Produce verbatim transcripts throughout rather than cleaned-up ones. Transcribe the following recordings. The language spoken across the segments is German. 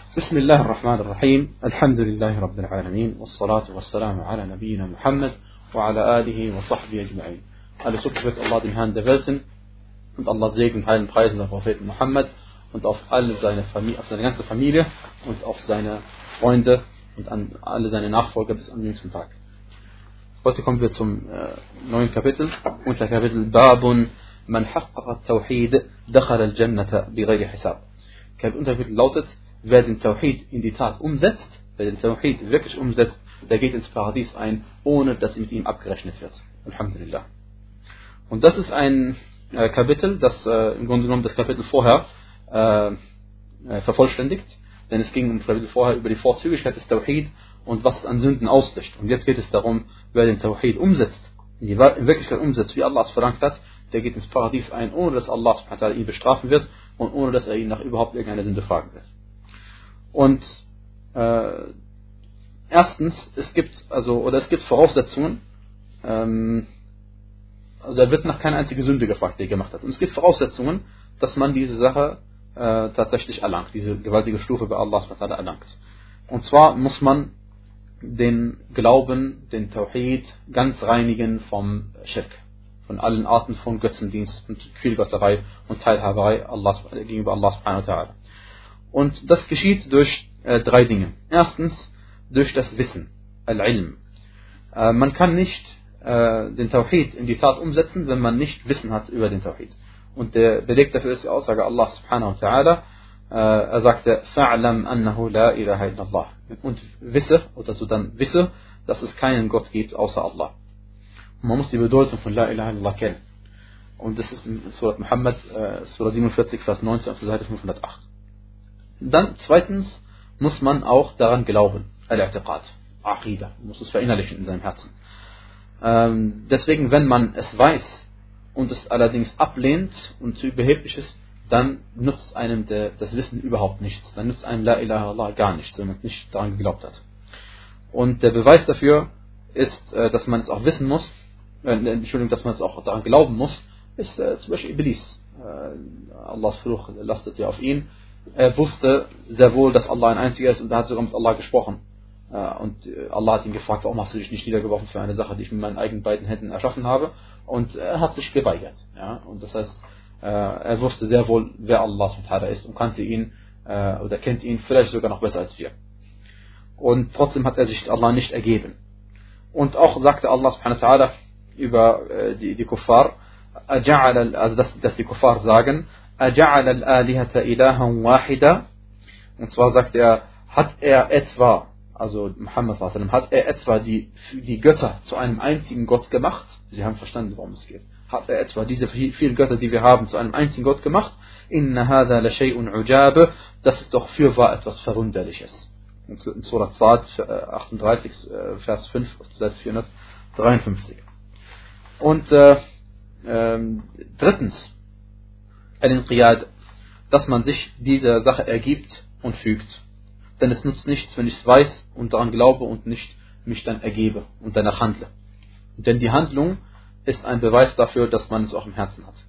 بسم الله الرحمن الرحيم الحمد لله رب العالمين والصلاة والسلام على نبينا Muhammad وعلى آله وصحبه أجمعين. Alles Lob gebührt Allah, dem Herrn der Welten, und Allah Segen, Heil und Preisen der Propheten Muhammad und auf alle seine Familie, auf seine ganze Familie und auf seine Freunde und an alle seine Nachfolger bis am jüngsten Tag. Heute kommen wir zum äh, neuen Kapitel, unter Kapitel Babun man haqqaqa at-Tawhid dakhala al-Jannata bighayri hisab. Unser Kapitel lautet: Wer den Tawhid in die Tat umsetzt, wer den Tawhid wirklich umsetzt, der geht ins Paradies ein, ohne dass mit ihm abgerechnet wird. Alhamdulillah. Und das ist ein äh, Kapitel, das äh, im Grunde genommen das Kapitel vorher äh, äh, vervollständigt, denn es ging im Kapitel vorher über die Vorzüglichkeit des Tawhid und was es an Sünden auslöscht. Und jetzt geht es darum, wer den Tawhid umsetzt, in, die, in Wirklichkeit umsetzt, wie Allah es verlangt hat, der geht ins Paradies ein, ohne dass Allah subhanahu wa ta'ala ihn bestrafen wird und ohne dass er ihn nach überhaupt irgendeiner Sünde fragen wird. Und äh, erstens, es gibt also oder es gibt Voraussetzungen. Ähm, also er wird nach keiner einzigen Sünde gefragt, die er gemacht hat. Und es gibt Voraussetzungen, dass man diese Sache äh, tatsächlich erlangt, diese gewaltige Stufe bei Allah subhanahu wa ta'ala erlangt. Und zwar muss man den Glauben, den Tawhid ganz reinigen vom Schirk, von allen Arten von Götzendienst und Vielgötterei und Teilhaberei Allah, gegenüber Allah subhanahu wa ta'ala. Und das geschieht durch äh, drei Dinge. Erstens, durch das Wissen, Al-Ilm. Äh, man kann nicht äh, den Tawhid in die Tat umsetzen, wenn man nicht Wissen hat über den Tawhid. Und der Beleg dafür ist die Aussage Allah subhanahu wa ta'ala. Äh, er sagte, فَعْلَمْ أَنَّهُ لَا إِلَهَ إِلَّا اللَّهِ. Und wisse, oder so dann wisse, dass es keinen Gott gibt außer Allah. Und man muss die Bedeutung von La ilaha illallah kennen. Und das ist in Surat Muhammad, äh, Surah siebenundvierzig, Vers neunzehn auf der Seite fünfhundertacht. Dann zweitens muss man auch daran glauben, Al-I'tiqad, Aqida, man muss es verinnerlichen in seinem Herzen. Ähm, deswegen, wenn man es weiß und es allerdings ablehnt und zu überheblich ist, dann nutzt einem der, das Wissen überhaupt nichts. Dann nutzt einem La ilaha illallah gar nichts, wenn man nicht daran geglaubt hat. Und der Beweis dafür ist, äh, dass man es auch wissen muss, äh, Entschuldigung, dass man es auch daran glauben muss, ist äh, zum Beispiel Iblis. Äh, Allahs Fluch lastet ja auf ihn. Er wusste sehr wohl, dass Allah ein einziger ist, und er hat sogar mit Allah gesprochen. Und Allah hat ihn gefragt, warum hast du dich nicht niedergeworfen für eine Sache, die ich mit meinen eigenen beiden Händen erschaffen habe? Und er hat sich geweigert. Ja? Und das heißt, er wusste sehr wohl, wer Allah ist und kannte ihn oder kennt ihn vielleicht sogar noch besser als wir. Und trotzdem hat er sich Allah nicht ergeben. Und auch sagte Allah subhanahu wa ta'ala über die, die Kuffar, also dass, dass die Kuffar sagen, أَجَعَلَ الْآلِهَةَ إِلَهًا وَاحِدًا. Und zwar sagt er, hat er etwa, also Muhammad sallallahu alaihi wasallam, hat er etwa die, die Götter zu einem einzigen Gott gemacht? Sie haben verstanden, worum es geht. Hat er etwa diese vielen Götter, die wir haben, zu einem einzigen Gott gemacht? إِنَّ هَذَا لَشَيْءٌ عُجَابٌ. Das ist doch fürwahr etwas Verwunderliches. In Surah Sad achtunddreißig, Vers fünf, Seite vierhundertdreiundfünfzig. Und äh, äh, drittens, Al-Inqiyad, dass man sich dieser Sache ergibt und fügt. Denn es nutzt nichts, wenn ich es weiß und daran glaube und nicht mich dann ergebe und danach handle. Denn die Handlung ist ein Beweis dafür, dass man es auch im Herzen hat.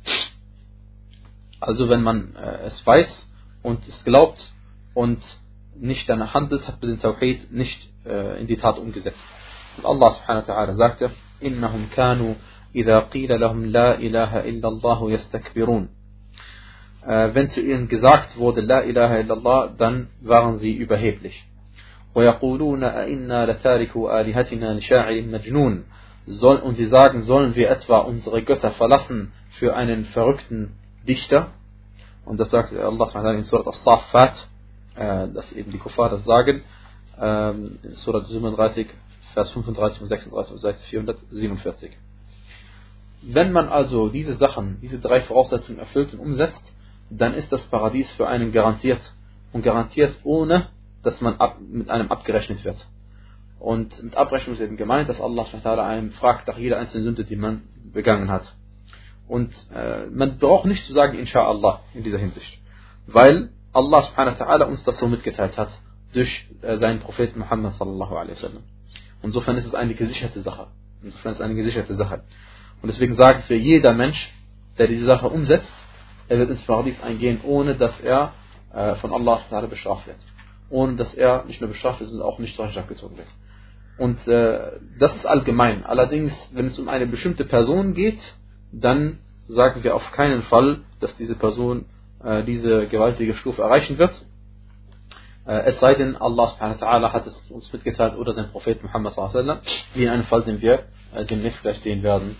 Also wenn man äh, es weiß und es glaubt und nicht danach handelt, hat man den Tawhid nicht äh, in die Tat umgesetzt. Und Allah subhanahu wa ta'ala sagte, إِنَّهُمْ كَانُوا إِذَا قِيلَ لَهُمْ لَا إِلَهَ إِلَّا اللَّهُ يَسْتَكْبِرُونَ. Wenn zu ihnen gesagt wurde, La ilaha illallah, dann waren sie überheblich. وَيَقُولُونَ أَإِنَّا لَتَارِكُوا آلِهَتِنَا لِشَاعِرٍ مَجْنُونٍ. Und sie sagen, sollen wir etwa unsere Götter verlassen für einen verrückten Dichter? Und das sagt Allah in Surat As-Saffat, dass eben die Kuffar das sagen, in Surat siebenunddreißig, Vers fünfunddreißig und sechsunddreißig, Seite vierhundertsiebenundvierzig. Wenn man also diese Sachen, diese drei Voraussetzungen erfüllt und umsetzt, dann ist das Paradies für einen garantiert. Und garantiert ohne, dass man ab, mit einem abgerechnet wird. Und mit Abrechnung ist eben gemeint, dass Allah einem fragt nach jeder einzelnen Sünde, die man begangen hat. Und äh, man braucht nicht zu sagen, Insha'Allah, in dieser Hinsicht. Weil Allah subhanahu wa ta'ala uns das so mitgeteilt hat, durch äh, seinen Propheten Muhammad sallallahu alaihi wasallam. Insofern ist es eine gesicherte Sache. Insofern ist es eine gesicherte Sache. Und deswegen sagen für jeder Mensch, der diese Sache umsetzt, er wird ins Paradies eingehen, ohne dass er äh, von Allah bestraft wird. ohne dass er nicht nur bestraft ist, sondern auch nicht zur Rechenschaft gezogen wird. Und äh, das ist allgemein. Allerdings, wenn es um eine bestimmte Person geht, dann sagen wir auf keinen Fall, dass diese Person äh, diese gewaltige Stufe erreichen wird. Äh, es sei denn, Allah subhanahu wa ta'ala hat es uns mitgeteilt oder sein Prophet Muhammad sallallahu alaihi wasallam, wie in einem Fall, den wir äh, demnächst gleich sehen werden.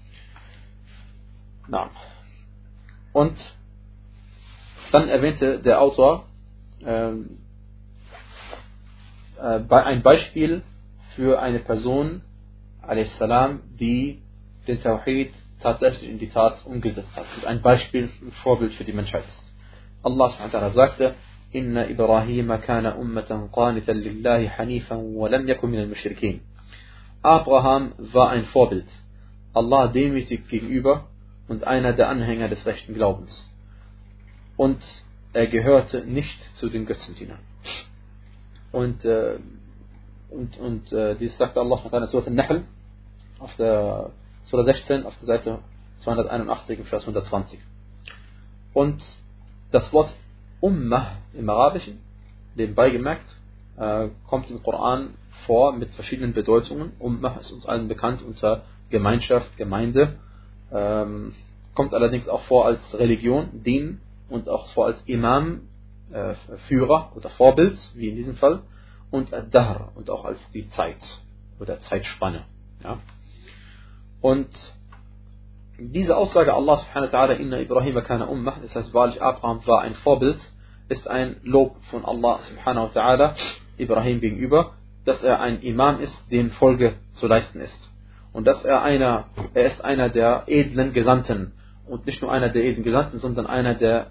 Na. Und dann erwähnte der Autor äh, äh, ein Beispiel für eine Person, a.s., die den Tawhid tatsächlich in die Tat umgesetzt hat. Das ist ein Beispiel, ein Vorbild für die Menschheit ist. Allah subhanahu wa ta'ala sagte, Inna Ibrahima kana ummatan qanitan lillahi hanifan wa lam yakun minal mushrikeen. Abraham war ein Vorbild, Allah demütig gegenüber und einer der Anhänger des rechten Glaubens. Und er gehörte nicht zu den Götzendienern. Und äh, Und, und äh, dies sagt Allah in Surah An-Nahl auf der Surah sechzehn auf der Seite zweihunderteinundachtzig im Vers hundertzwanzig. Und das Wort Ummah im Arabischen, nebenbei gemerkt, äh, kommt im Koran vor mit verschiedenen Bedeutungen. Ummah ist uns allen bekannt unter Gemeinschaft, Gemeinde, ähm, kommt allerdings auch vor als Religion, Din, und auch vor als Imam, äh, Führer oder Vorbild, wie in diesem Fall. Und Ad-Dahr, und auch als die Zeit oder Zeitspanne. Ja. Und diese Aussage Allah subhanahu wa ta'ala, Inna Ibrahima kana ummah, das heißt wahrlich Abraham war ein Vorbild, ist ein Lob von Allah subhanahu wa ta'ala Ibrahim gegenüber, dass er ein Imam ist, dem Folge zu leisten ist. Und dass er einer, er ist einer der edlen Gesandten, und nicht nur einer der edlen Gesandten, sondern einer der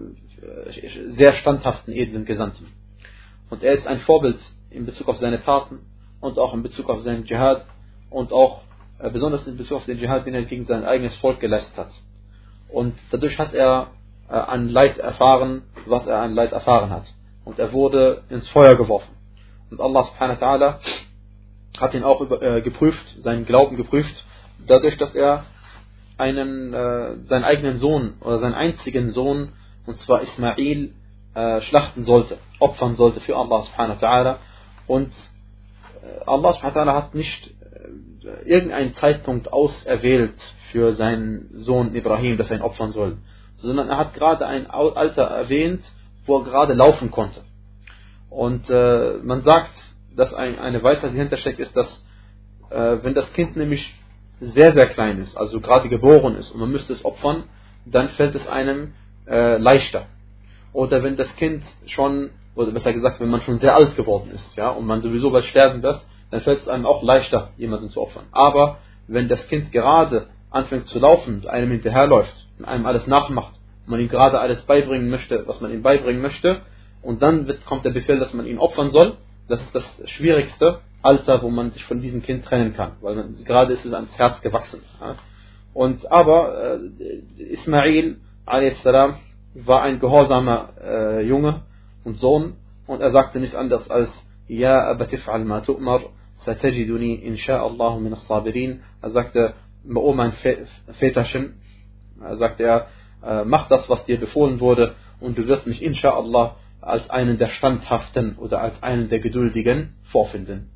äh, sehr standhaften edlen Gesandten. Und er ist ein Vorbild in Bezug auf seine Taten und auch in Bezug auf seinen Dschihad und auch äh, besonders in Bezug auf den Dschihad, den er gegen sein eigenes Volk geleistet hat. Und dadurch hat er äh, an Leid erfahren, was er an Leid erfahren hat. Und er wurde ins Feuer geworfen. Und Allah subhanahu wa ta'ala hat ihn auch über, äh, geprüft, seinen Glauben geprüft, dadurch, dass er einen, äh, seinen eigenen Sohn oder seinen einzigen Sohn, und zwar Ismail, Äh, schlachten sollte, opfern sollte für Allah subhanahu wa ta'ala. Und äh, Allah subhanahu wa ta'ala hat nicht äh, irgendeinen Zeitpunkt auserwählt für seinen Sohn Ibrahim, dass er ihn opfern soll, sondern er hat gerade ein Alter erwähnt, wo er gerade laufen konnte. Und äh, man sagt, dass ein, eine Weisheit dahinter steckt, ist, dass äh, wenn das Kind nämlich sehr, sehr klein ist, also gerade geboren ist und man müsste es opfern, dann fällt es einem äh, leichter. Oder wenn das Kind schon, oder besser gesagt, wenn man schon sehr alt geworden ist, ja, und man sowieso bald sterben wird, dann fällt es einem auch leichter, jemanden zu opfern. Aber wenn das Kind gerade anfängt zu laufen und einem hinterherläuft und einem alles nachmacht, und man ihm gerade alles beibringen möchte, was man ihm beibringen möchte, und dann wird, kommt der Befehl, dass man ihn opfern soll, das ist das schwierigste Alter, wo man sich von diesem Kind trennen kann, weil man, gerade ist es ans Herz gewachsen. Ja. Und aber äh, Ismail a s war ein gehorsamer äh, Junge und Sohn, und er sagte nicht anders als Ja abatif'al ma tu'mar satajiduni insha'Allah min as-sabirin. Er sagte, oh mein Väterchen, er sagte er, äh, mach das, was dir befohlen wurde, und du wirst mich insha'Allah als einen der Standhaften oder als einen der Geduldigen vorfinden.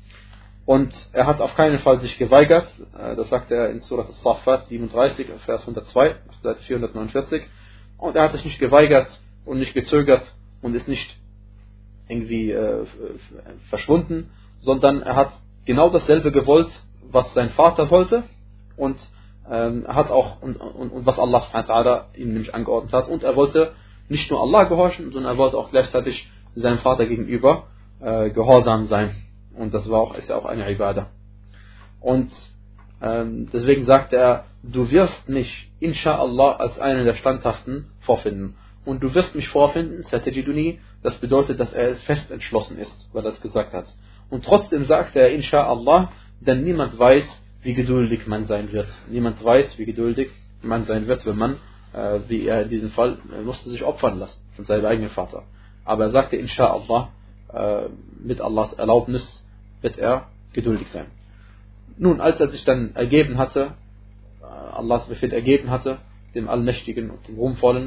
Und er hat auf keinen Fall sich geweigert, äh, das sagte er in Surah As-Saffat siebenunddreißig, Vers hundertzwei, auf Seite vierhundertneunundvierzig. Und er hat sich nicht geweigert und nicht gezögert und ist nicht irgendwie äh, verschwunden, sondern er hat genau dasselbe gewollt, was sein Vater wollte, und ähm, er hat auch und, und, und was Allah subhanahu wa ta'ala ihm nämlich angeordnet hat. Und er wollte nicht nur Allah gehorchen, sondern er wollte auch gleichzeitig seinem Vater gegenüber äh, gehorsam sein. Und das war auch, ist ja auch eine Ibadah. Und ähm, deswegen sagte er, du wirst mich, insha'Allah, als einen der Standhaften vorfinden. Und du wirst mich vorfinden, satajiduni, das bedeutet, dass er fest entschlossen ist, weil er es gesagt hat. Und trotzdem sagte er, insha'Allah, denn niemand weiß, wie geduldig man sein wird. Niemand weiß, wie geduldig man sein wird, wenn man, äh, wie er in diesem Fall, er musste sich opfern lassen von seinem eigenen Vater. Aber er sagte, insha'Allah, äh, mit Allahs Erlaubnis wird er geduldig sein. Nun, als er sich dann ergeben hatte, Allahs Befehl ergeben hatte, dem Allmächtigen und dem Ruhmvollen,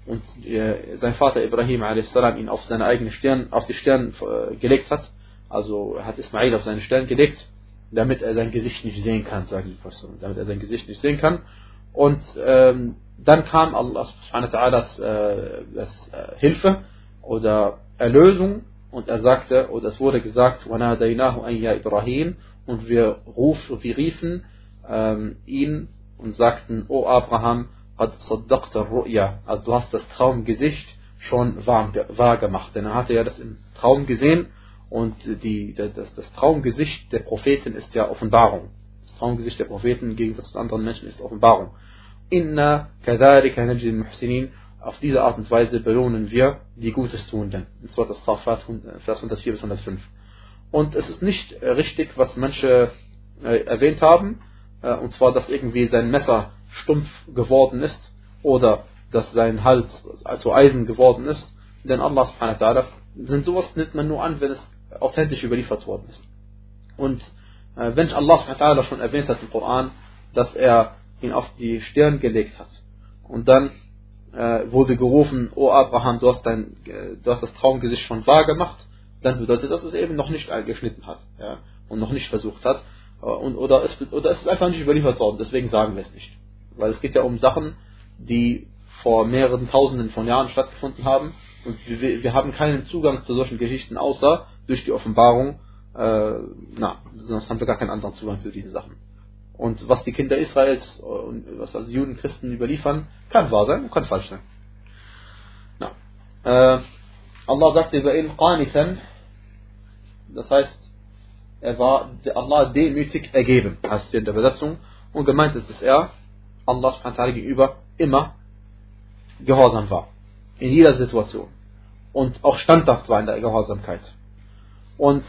und äh, sein Vater Ibrahim a s. ihn auf seine eigene Stirn, auf die Stirn äh, gelegt hat, also er hat Ismail auf seine Stirn gelegt, damit er sein Gesicht nicht sehen kann, sagen die Pastor, damit er sein Gesicht nicht sehen kann. Und ähm, dann kam Allah subhanahu wa ta'ala's äh, das, äh, Hilfe oder Erlösung und er sagte, oder es wurde gesagt, وَنَادَيْنَاهُ أَنْ يَا إِبْرَاهِيمُ, und wir rufen, wir riefen ähm, ihn und sagten, O Abraham, قَدْ صَدَّقْتَ الرُّؤْيَا, also du hast das Traumgesicht schon wahr, wahr gemacht, denn er hatte ja das im Traum gesehen und die, das, das Traumgesicht der Propheten ist ja Offenbarung. Das Traumgesicht der Propheten im Gegensatz zu anderen Menschen ist Offenbarung. Inna kadhalika najzil muhsinin, auf diese Art und Weise belohnen wir die Gutes Tuenden. In Surat As-Saffat, Vers hundertvier bis hundertfünf. Und es ist nicht richtig, was manche äh, erwähnt haben, äh, und zwar, dass irgendwie sein Messer stumpf geworden ist oder dass sein Hals also Eisen geworden ist. Denn Allah subhanahu wa ta'ala, sind sowas nimmt man nur an, wenn es authentisch überliefert worden ist. Und äh, wenn Allah subhanahu wa ta'ala schon erwähnt hat im Koran, dass er ihn auf die Stirn gelegt hat und dann äh, wurde gerufen, O Abraham, du hast, dein, äh, du hast das Traumgesicht schon wahr gemacht, dann bedeutet das, dass es eben noch nicht geschnitten hat, ja, und noch nicht versucht hat, äh, und, oder, es, oder es ist einfach nicht überliefert worden, deswegen sagen wir es nicht. Weil es geht ja um Sachen, die vor mehreren Tausenden von Jahren stattgefunden haben und wir, wir haben keinen Zugang zu solchen Geschichten, außer durch die Offenbarung, äh, na, sonst haben wir gar keinen anderen Zugang zu diesen Sachen. Und was die Kinder Israels und was also Juden, Christen überliefern, kann wahr sein und kann falsch sein. Na. Äh, Allah sagte über ihn qanitan, das heißt, er war Allah demütig ergeben, heißt hier in der Übersetzung, und gemeint ist, dass er Allah subhanahu wa ta'ala gegenüber immer gehorsam war, in jeder Situation und auch standhaft war in der Gehorsamkeit. Und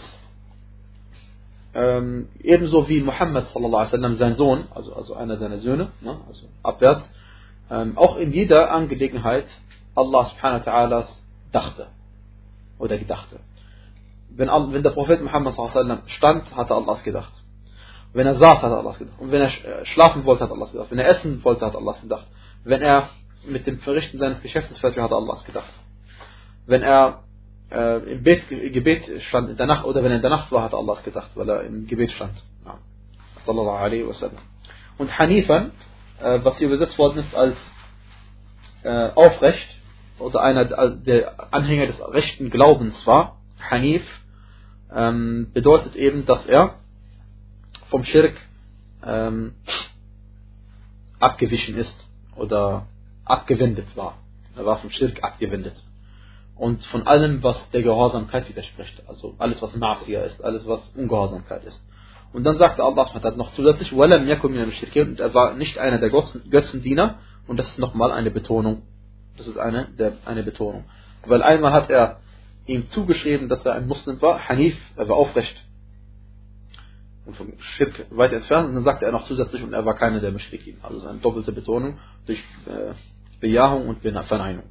Ähm, ebenso wie Muhammad sallallahu alaihi wasallam, sein Sohn, also, also einer seiner Söhne, ne, also abwärts, ähm, auch in jeder Angelegenheit Allah subhanahu wa ta'ala dachte oder gedachte. Wenn, wenn der Prophet Muhammad sallallahu alaihi wasallam stand, hat er Allahs gedacht. Wenn er saß, hat er Allahs gedacht. Und wenn er schlafen wollte, hat er Allahs gedacht. Wenn er essen wollte, hat er Allahs gedacht. Wenn er mit dem Verrichten seines Geschäftes fertig war, hat er Allahs gedacht. Wenn er Äh, im Gebet, Gebet stand in der Nacht, oder wenn er in der Nacht war, hat Allahs gedacht, weil er im Gebet stand. Ja. Sallallahu alaihi wasallam. Und Hanifan, äh, was hier übersetzt worden ist als äh, aufrecht, oder einer der Anhänger des rechten Glaubens war, Hanif, ähm, bedeutet eben, dass er vom Schirk ähm, abgewichen ist oder abgewendet war. Er war vom Schirk abgewendet. Und von allem, was der Gehorsamkeit widerspricht. Also alles, was Ma'asiyah ist, alles, was Ungehorsamkeit ist. Und dann sagte Allah noch zusätzlich, وَلَمْ يَكُنْ مِنَ الْمُشْرِكِينَ, und er war nicht einer der Götzendiener. Und das ist nochmal eine Betonung. Das ist eine, der, eine Betonung. Weil einmal hat er ihm zugeschrieben, dass er ein Muslim war, Hanif, er war aufrecht und vom Schirk weit entfernt. Und dann sagte er noch zusätzlich, und er war keiner der Muschrikin. Also eine doppelte Betonung durch äh, Bejahung und Verneinung.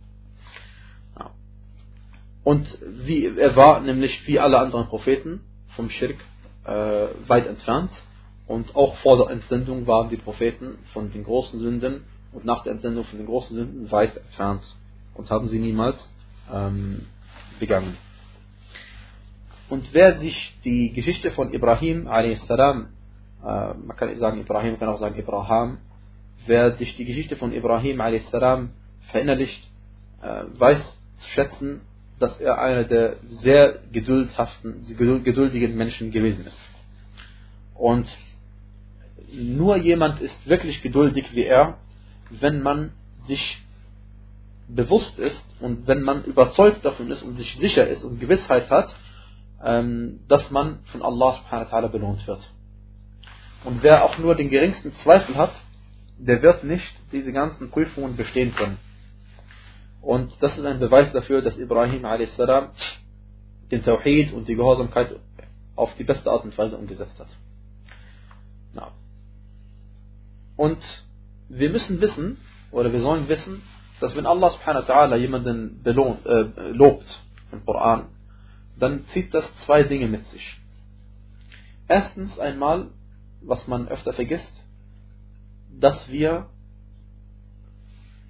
Und wie, er war nämlich wie alle anderen Propheten vom Schirk äh, weit entfernt. Und auch vor der Entsendung waren die Propheten von den großen Sünden und nach der Entsendung von den großen Sünden weit entfernt und haben sie niemals ähm, begangen. Und wer sich die Geschichte von Ibrahim a s, äh, man kann nicht sagen Ibrahim, man kann auch sagen Ibrahim, wer sich die Geschichte von Ibrahim a s verinnerlicht, äh, weiß zu schätzen, dass er einer der sehr geduldhaften, geduldigen Menschen gewesen ist. Und nur jemand ist wirklich geduldig wie er, wenn man sich bewusst ist und wenn man überzeugt davon ist und sich sicher ist und Gewissheit hat, dass man von Allah subhanahu wa ta'ala belohnt wird. Und wer auch nur den geringsten Zweifel hat, der wird nicht diese ganzen Prüfungen bestehen können. Und das ist ein Beweis dafür, dass Ibrahim a s den Tawhid und die Gehorsamkeit auf die beste Art und Weise umgesetzt hat. Ja. Und wir müssen wissen, oder wir sollen wissen, dass wenn Allah subhanahu wa ta'ala jemanden belohnt, äh, lobt im Koran, dann zieht das zwei Dinge mit sich. Erstens einmal, was man öfter vergisst, dass wir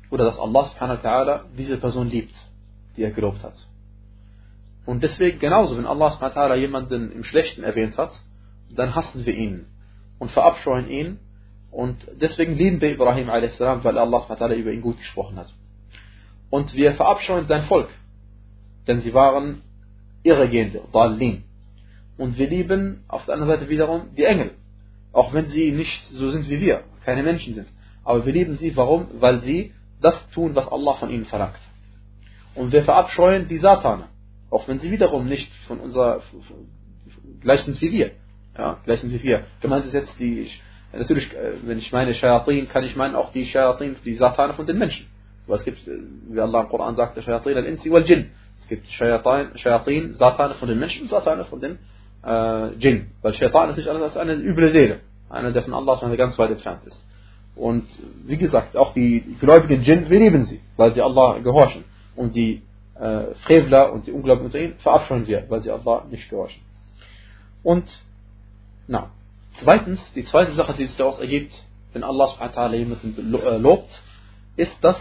oder dass Allah subhanahu wa ta'ala diese Person liebt, die er gelobt hat. Und deswegen genauso, wenn Allah subhanahu wa ta'ala jemanden im Schlechten erwähnt hat, dann hassen wir ihn und verabscheuen ihn. Und deswegen lieben wir Ibrahim a s, weil Allah subhanahu wa ta'ala über ihn gut gesprochen hat. Und wir verabscheuen sein Volk, denn sie waren Irregehende, Dallin. Und wir lieben auf der anderen Seite wiederum die Engel, auch wenn sie nicht so sind wie wir, keine Menschen sind. Aber wir lieben sie, warum? Weil sie das tun, was Allah von ihnen verlangt. Und wir verabscheuen die Satane, auch wenn sie wiederum nicht von unserer gleich sind wie wir. Ja, gleich sind wie wir. Gemeint ist jetzt die, natürlich, wenn ich meine Shayatin, kann ich meinen auch die Shayatin, die Satane von den Menschen. Aber es gibt, wie Allah im Koran sagt, Shayatin al-Insi wal-Jinn. Es gibt Shayatin, Shayatin, Satane von den Menschen und Satane von den äh, Jinn. Weil Shaitan ist nicht alles als eine üble Seele. Einer, der von Allah ganz weit entfernt ist. Und wie gesagt, auch die gläubigen Jinn, wir lieben sie, weil sie Allah gehorchen. Und die äh, Frevler und die Ungläubigen unter ihnen verabscheuen wir, weil sie Allah nicht gehorchen. Und na, zweitens, die zweite Sache, die sich daraus ergibt, wenn Allah subhanahu wa ta'ala jemanden lobt, ist, dass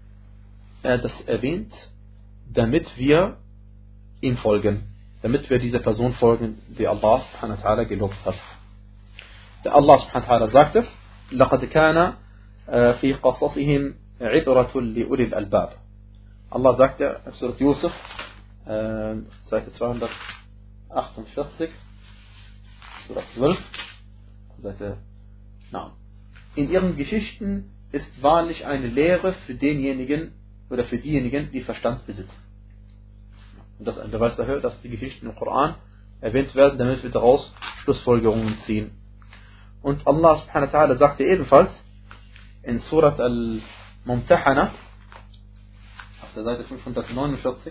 er das erwähnt, damit wir ihm folgen, damit wir dieser Person folgen, die Allah subhanahu wa ta'ala gelobt hat. Der Allah subhanahu wa ta'ala sagte, لَقَدْ كَانَ فِي قَصَصِهِمْ عِبْرَةٌ لِأُولِي الْأَلْبَابِ. Allah sagte, in Surat Yusuf, äh, Seite zweihundertachtundvierzig, Surah zwölf, Seite, na, in ihren Geschichten ist wahrlich eine Lehre für denjenigen oder für diejenigen, die Verstand besitzen. Und das ist ein Beweis dafür, dass die Geschichten im Koran erwähnt werden, damit wir daraus Schlussfolgerungen ziehen. Und Allah subhanahu wa ta'ala sagte ebenfalls in Surat al-Mumtahana auf der Seite fünfhundertneunundvierzig,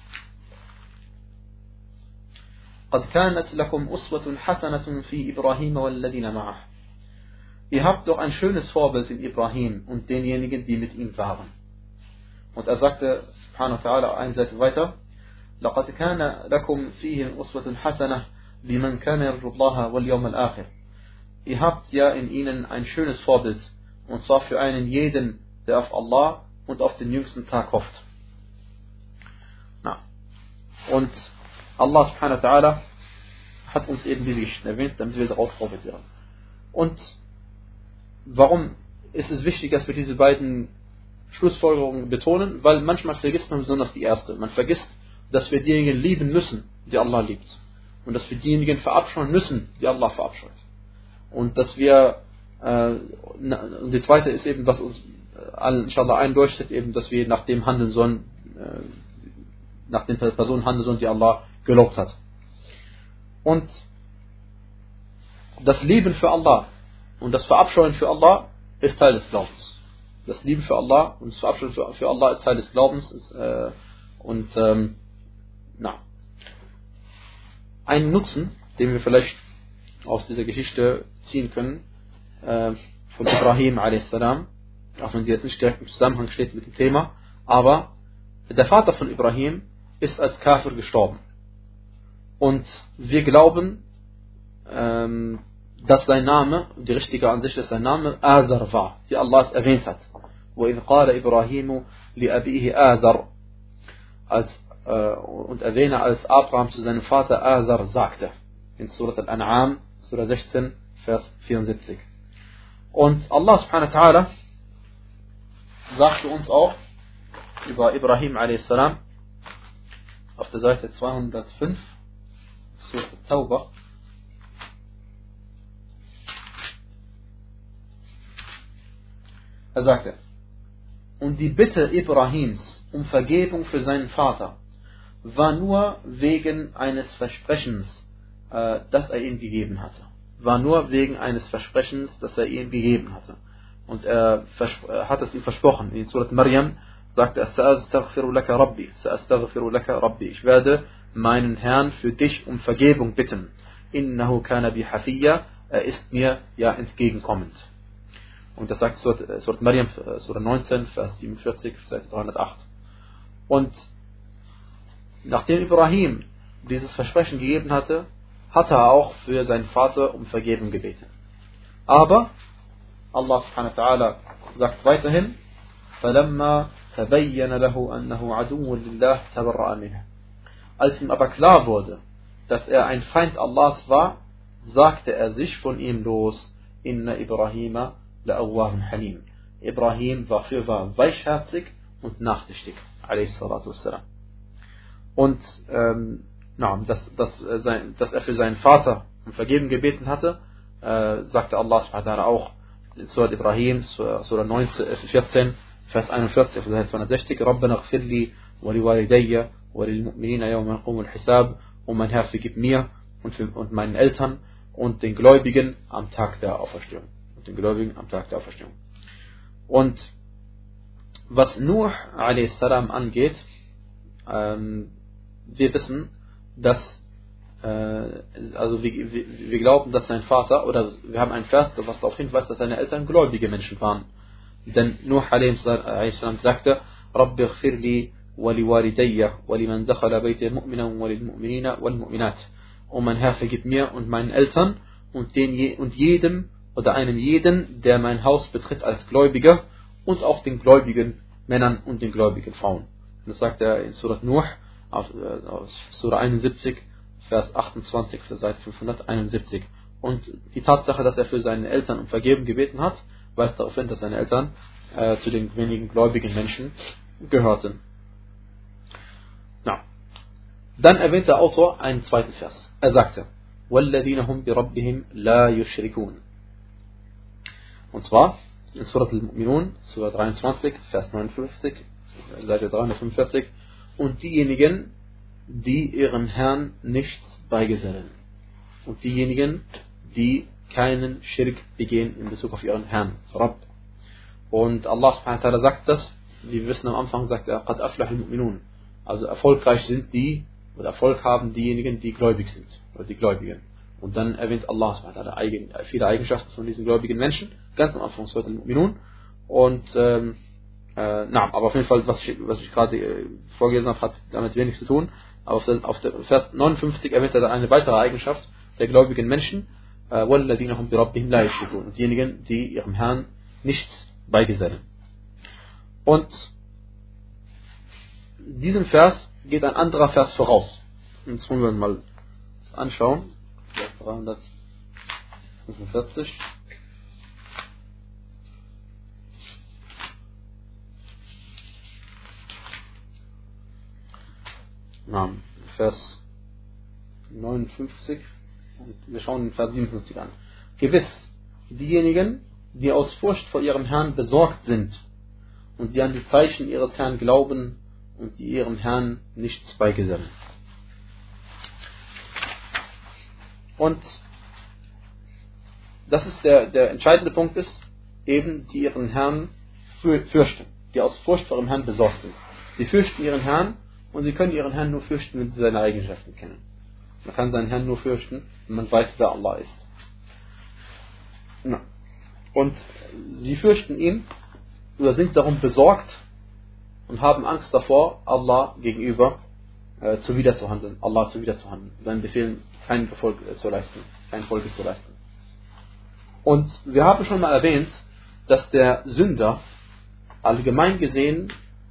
قد كانت لكم أسوة حسنة في إبراهيم والذين معه. Ihr habt doch ein schönes Vorbild in Ibrahim und denjenigen, die mit ihm waren. Und er sagte subhanahu wa ta'ala eine Seite weiter, لقد كان لكم فيهم أسوة حسنة لمن كان يرجو الله واليوم الآخر. Ihr habt ja in ihnen ein schönes Vorbild, und zwar für einen jeden, der auf Allah und auf den jüngsten Tag hofft. Na. Und Allah subhanahu wa ta'ala hat uns eben diese Geschichten erwähnt, damit wir daraus profitieren. Und warum ist es wichtig, dass wir diese beiden Schlussfolgerungen betonen? Weil manchmal vergisst man besonders die erste. Man vergisst, dass wir diejenigen lieben müssen, die Allah liebt. Und dass wir diejenigen verabscheuen müssen, die Allah verabscheut. Und dass wir, äh, und die zweite ist eben, was uns allen inshallah einleuchtet, eben, dass wir nach dem handeln sollen, äh, nach den Personen handeln sollen, die Allah gelobt hat. Und das Lieben für Allah und das Verabscheuen für Allah ist Teil des Glaubens. Das Lieben für Allah und das Verabscheuen für, für Allah ist Teil des Glaubens. Ist, äh, und ähm, na. Ein Nutzen, den wir vielleicht aus dieser Geschichte ziehen können, äh, von Ibrahim a s, auch wenn sie jetzt nicht direkt im Zusammenhang steht mit dem Thema, aber der Vater von Ibrahim ist als Kafir gestorben. Und wir glauben, ähm, dass sein Name, die richtige Ansicht ist sein Name, Azar war, wie Allah es erwähnt hat. وَإِذْ قَالَ إِبْرَاهِيمُ لِأَبِيهِ آزَرْ, als, äh, und erwähne, als Abraham zu seinem Vater Azar sagte, in Surat Al-An'am, Surah sechzehn, Vers vierundsiebzig. Und Allah subhanahu wa ta'ala sagte uns auch über Ibrahim a s auf der Seite zweihundertfünf, Surah At-Tawbah, er sagte, und die Bitte Ibrahims um Vergebung für seinen Vater war nur wegen eines Versprechens, äh, das er ihm gegeben hatte. War nur wegen eines Versprechens, das er ihm gegeben hatte. Und er hat es ihm versprochen. In Surat Maryam sagt er, Sa'astaghfiru laka Rabbi, Sa'astaghfiru laka Rabbi. Ich werde meinen Herrn für dich um Vergebung bitten. Innahu kana bi hafiyya, er ist mir ja entgegenkommend. Und das sagt Surat, Surat Maryam, Surah neunzehn, Vers siebenundvierzig, Seite dreihundertacht. Und nachdem Ibrahim dieses Versprechen gegeben hatte, hat er auch für seinen Vater um Vergebung gebeten. Aber Allah subhanahu wa ta'ala sagt weiterhin, فَلَمَّا تَبَيَّنَ لَهُ أَنَّهُ عَدُوٌّ لِلَّهِ تَبَرَّأَ مِنْهُ. Als ihm aber klar wurde, dass er ein Feind Allahs war, sagte er sich von ihm los, Inna Ibrahima la'awwahun halim. Ibrahim war fürwahr weichherzig und nachsichtig, alayhi salatu wassalam. Und ähm, na, dass, dass, äh, sein, dass er für seinen Vater um Vergeben gebeten hatte, äh, sagte Allah subhanahu wa ta'ala auch in Surat Ibrahim, Surah neunzehn, vierzehn, Vers einundvierzig, Vers zweihundertsechzig, Rabbana ghfirli wa liwalidayya wa lilmu'minina yawma yaqumul hisab. Und mein Herr, vergib mir und, für, und meinen Eltern und den Gläubigen am Tag der Auferstehung. Und den Gläubigen am Tag der Auferstehung. Und was Nuh a s. angeht, ähm, wir wissen, dass äh, also wir, wir, wir glauben, dass sein Vater, oder wir haben einen Vers, was darauf hinweist, dass seine Eltern gläubige Menschen waren. Denn Nuh a s. sagte, Rabbi ighfirli wa liwalidayya wa liman dakhala baytiya mu'minan wa lilmu'minina wal mu'minat. Und mein Herr, vergib mir und meinen Eltern und, den je, und jedem oder einem jeden, der mein Haus betritt als Gläubiger, und auch den gläubigen Männern und den gläubigen Frauen. Und das sagt er in Surat Nuh, auf, äh, aus Surah einundsiebzig, Vers achtundzwanzig, für Seite fünfhunderteinundsiebzig. Und die Tatsache, dass er für seine Eltern um Vergeben gebeten hat, weist darauf hin, dass seine Eltern äh, zu den wenigen gläubigen Menschen gehörten. Na. Dann erwähnt der Autor einen zweiten Vers. Er sagte, وَالَّذِينَ هُمْ بِرَبِّهِمْ لَا يُشْرِكُونَ. Und zwar in Surat al-Mu'minun, Surah dreiundzwanzig, Vers neunundfünfzig, Seite dreihundertfünfundvierzig. Und diejenigen, die ihren Herrn nicht beigesellen. Und diejenigen, die keinen Schirk begehen in Bezug auf ihren Herrn, Rabb. Und Allah subhanahu wa ta'ala sagt das, wie wir wissen am Anfang, sagt er, قَدْ أَفْلَحَ الْمُؤْمِنُونَ. Also erfolgreich sind die, oder Erfolg haben diejenigen, die gläubig sind, oder die Gläubigen. Und dann erwähnt Allah subhanahu wa ta'ala viele Eigenschaften von diesen gläubigen Menschen, ganz am Anfang Surat al-Mu'minun. Und ähm, äh, na, aber auf jeden Fall, was ich, was ich gerade äh, vorgelesen habe, hat damit wenig zu tun. Aber auf der, auf der Vers neunundfünfzig erwähnt er dann eine weitere Eigenschaft der gläubigen Menschen, وَالَّذِينَ هُمْ بِرَبِّهِمْ لَا يُشْرِكُونَ. Und diejenigen, die ihrem Herrn nichts beigesellen. Und diesem Vers geht ein anderer Vers voraus. Und jetzt wollen wir uns mal das anschauen. dreihundertfünfundvierzig. Na, Vers neunundfünfzig. Und wir schauen den Vers siebenundfünfzig an. Gewiss, diejenigen, die aus Furcht vor ihrem Herrn besorgt sind und die an die Zeichen ihres Herrn glauben und die ihrem Herrn nichts beigesellen. Und das ist der, der entscheidende Punkt ist, eben die ihren Herrn fürchten, die aus Furcht vor ihrem Herrn besorgt sind. Sie fürchten ihren Herrn und sie können ihren Herrn nur fürchten, wenn sie seine Eigenschaften kennen. Man kann seinen Herrn nur fürchten, wenn man weiß, wer Allah ist. Und sie fürchten ihn oder sind darum besorgt und haben Angst davor, Allah gegenüber äh, zuwiderzuhandeln, Allah zuwiderzuhandeln, seinen Befehlen keinen Erfolg äh, zu leisten, keinen Folge zu leisten. Und wir haben schon mal erwähnt, dass der Sünder allgemein gesehen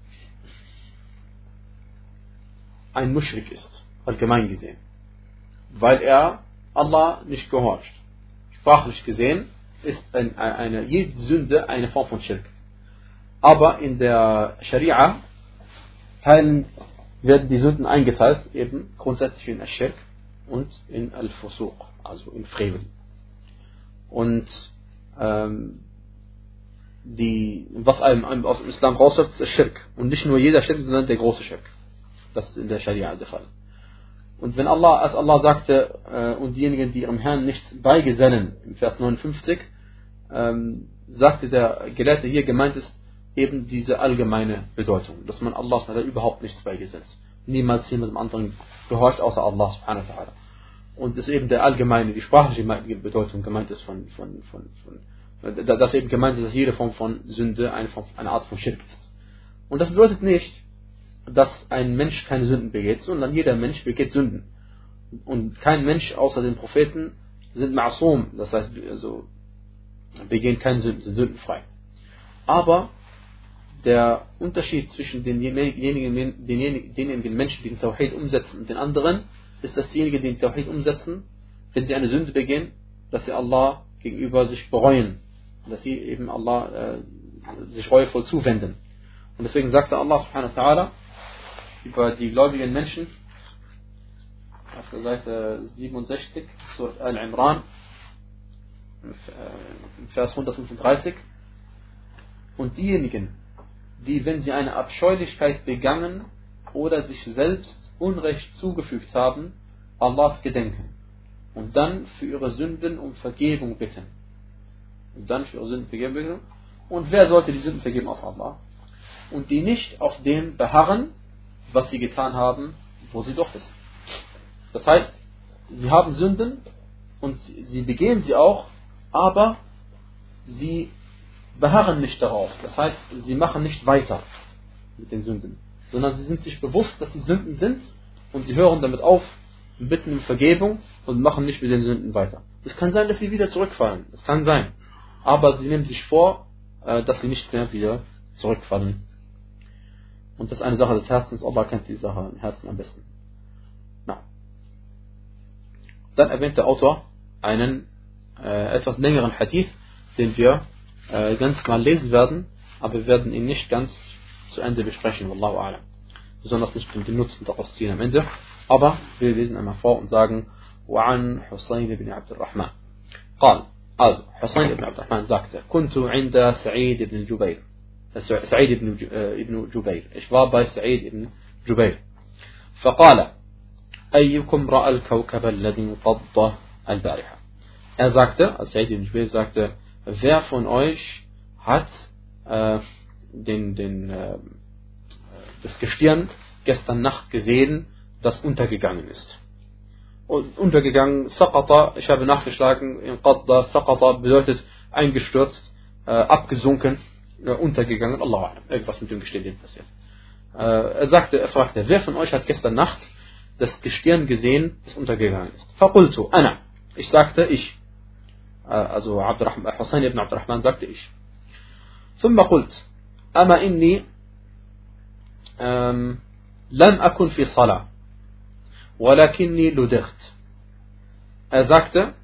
ein Muschrik ist, allgemein gesehen, weil er Allah nicht gehorcht. Sprachlich gesehen ist ein, eine, jede Sünde eine Form von Schirk. Aber in der Scharia teilen, werden die Sünden eingeteilt, eben grundsätzlich in Al-Schirk und in Al-Fusuq, also in Frevel. Und ähm, die, was einem aus dem Islam rausfällt, ist der Schirk. Und nicht nur jeder Schirk, sondern der große Schirk. Das ist in der Scharia der Fall. Und wenn Allah, als Allah sagte, äh, und diejenigen, die ihrem Herrn nicht beigesellen, im Vers neunundfünfzig, ähm, sagte der Gelehrte hier, gemeint ist eben diese allgemeine Bedeutung, dass man Allah überhaupt nichts beigesetzt. Niemals jemandem anderen gehorcht, außer Allah subhanahu wa ta'ala. Und das ist eben der allgemeine, die sprachliche Bedeutung gemeint ist von, von, von, von dass eben gemeint ist, dass jede Form von Sünde eine, Form, eine Art von Schirk ist. Und das bedeutet nicht, dass ein Mensch keine Sünden begeht, sondern jeder Mensch begeht Sünden. Und kein Mensch außer den Propheten sind ma'asum, das heißt, also, begehen keine Sünden, sind sündenfrei. Aber der Unterschied zwischen denjenigen, denjenigen, denjenigen Menschen, die den Tawhid umsetzen und den anderen, ist, dass diejenigen, die den Tawhid umsetzen, wenn sie eine Sünde begehen, dass sie Allah gegenüber sich bereuen. Dass sie eben Allah äh, sich reuevoll zuwenden. Und deswegen sagte Allah subhanahu wa ta'ala über die gläubigen Menschen auf der Seite siebenundsechzig, Surat Al-Imran, im Vers hundertfünfunddreißig: Und diejenigen, die, wenn sie eine Abscheulichkeit begangen oder sich selbst Unrecht zugefügt haben, Allahs gedenken und dann für ihre Sünden um Vergebung bitten. Und dann für ihre Sünden Vergebung bitten. Und wer sollte die Sünden vergeben außer Allah? Und die nicht auf dem beharren, was sie getan haben, wo sie doch wissen. Das heißt, sie haben Sünden und sie begehen sie auch, aber sie beharren nicht darauf. Das heißt, sie machen nicht weiter mit den Sünden, sondern sie sind sich bewusst, dass sie Sünden sind und sie hören damit auf, bitten um Vergebung und machen nicht mit den Sünden weiter. Es kann sein, dass sie wieder zurückfallen. Das kann sein. Aber sie nehmen sich vor, dass sie nicht mehr wieder zurückfallen. Und das ist eine Sache des Herzens. Allah kennt die Sache im Herzen am besten. Na. Dann erwähnt der Autor einen äh, etwas längeren Hadith, den wir äh, ganz mal lesen werden, aber wir werden ihn nicht ganz zu Ende besprechen. Wallahu a'lam. Besonders nicht den Nutzen daraus ziehen am Ende. Aber wir lesen einmal vor und sagen: وعن حسين بن عبد الرحمن قال also Husayn ibn Abd al-Rahman sagte: كنت عند سعيد بن جبير سعيد ibn, äh, ibn Jubayr. Ich war bei Sa'id ibn Jubayr. فقال: أيكم رأى الكوكب الذي انقض البارحة. Er sagte, als Sa'id ibn Jubayr sagte: Wer von euch hat äh, den, den, äh, das Gestirn gestern Nacht gesehen, das untergegangen ist? Und untergegangen, Saqata, ich habe nachgeschlagen, in Qadda, Saqata bedeutet eingestürzt, äh, abgesunken, äh, untergegangen, Allah, irgendwas mit dem Gestirn passiert. Äh, er sagte, er fragte: Wer von euch hat gestern Nacht das Gestirn gesehen, das untergegangen ist? Faqultu, ana. Ich sagte, ich. Äh, also Abdurrahman, Husayn ibn Abdurrahman sagte ich. ثم قلت أما إني لم أكن في صلاة ولكني لدغت. Er sagte,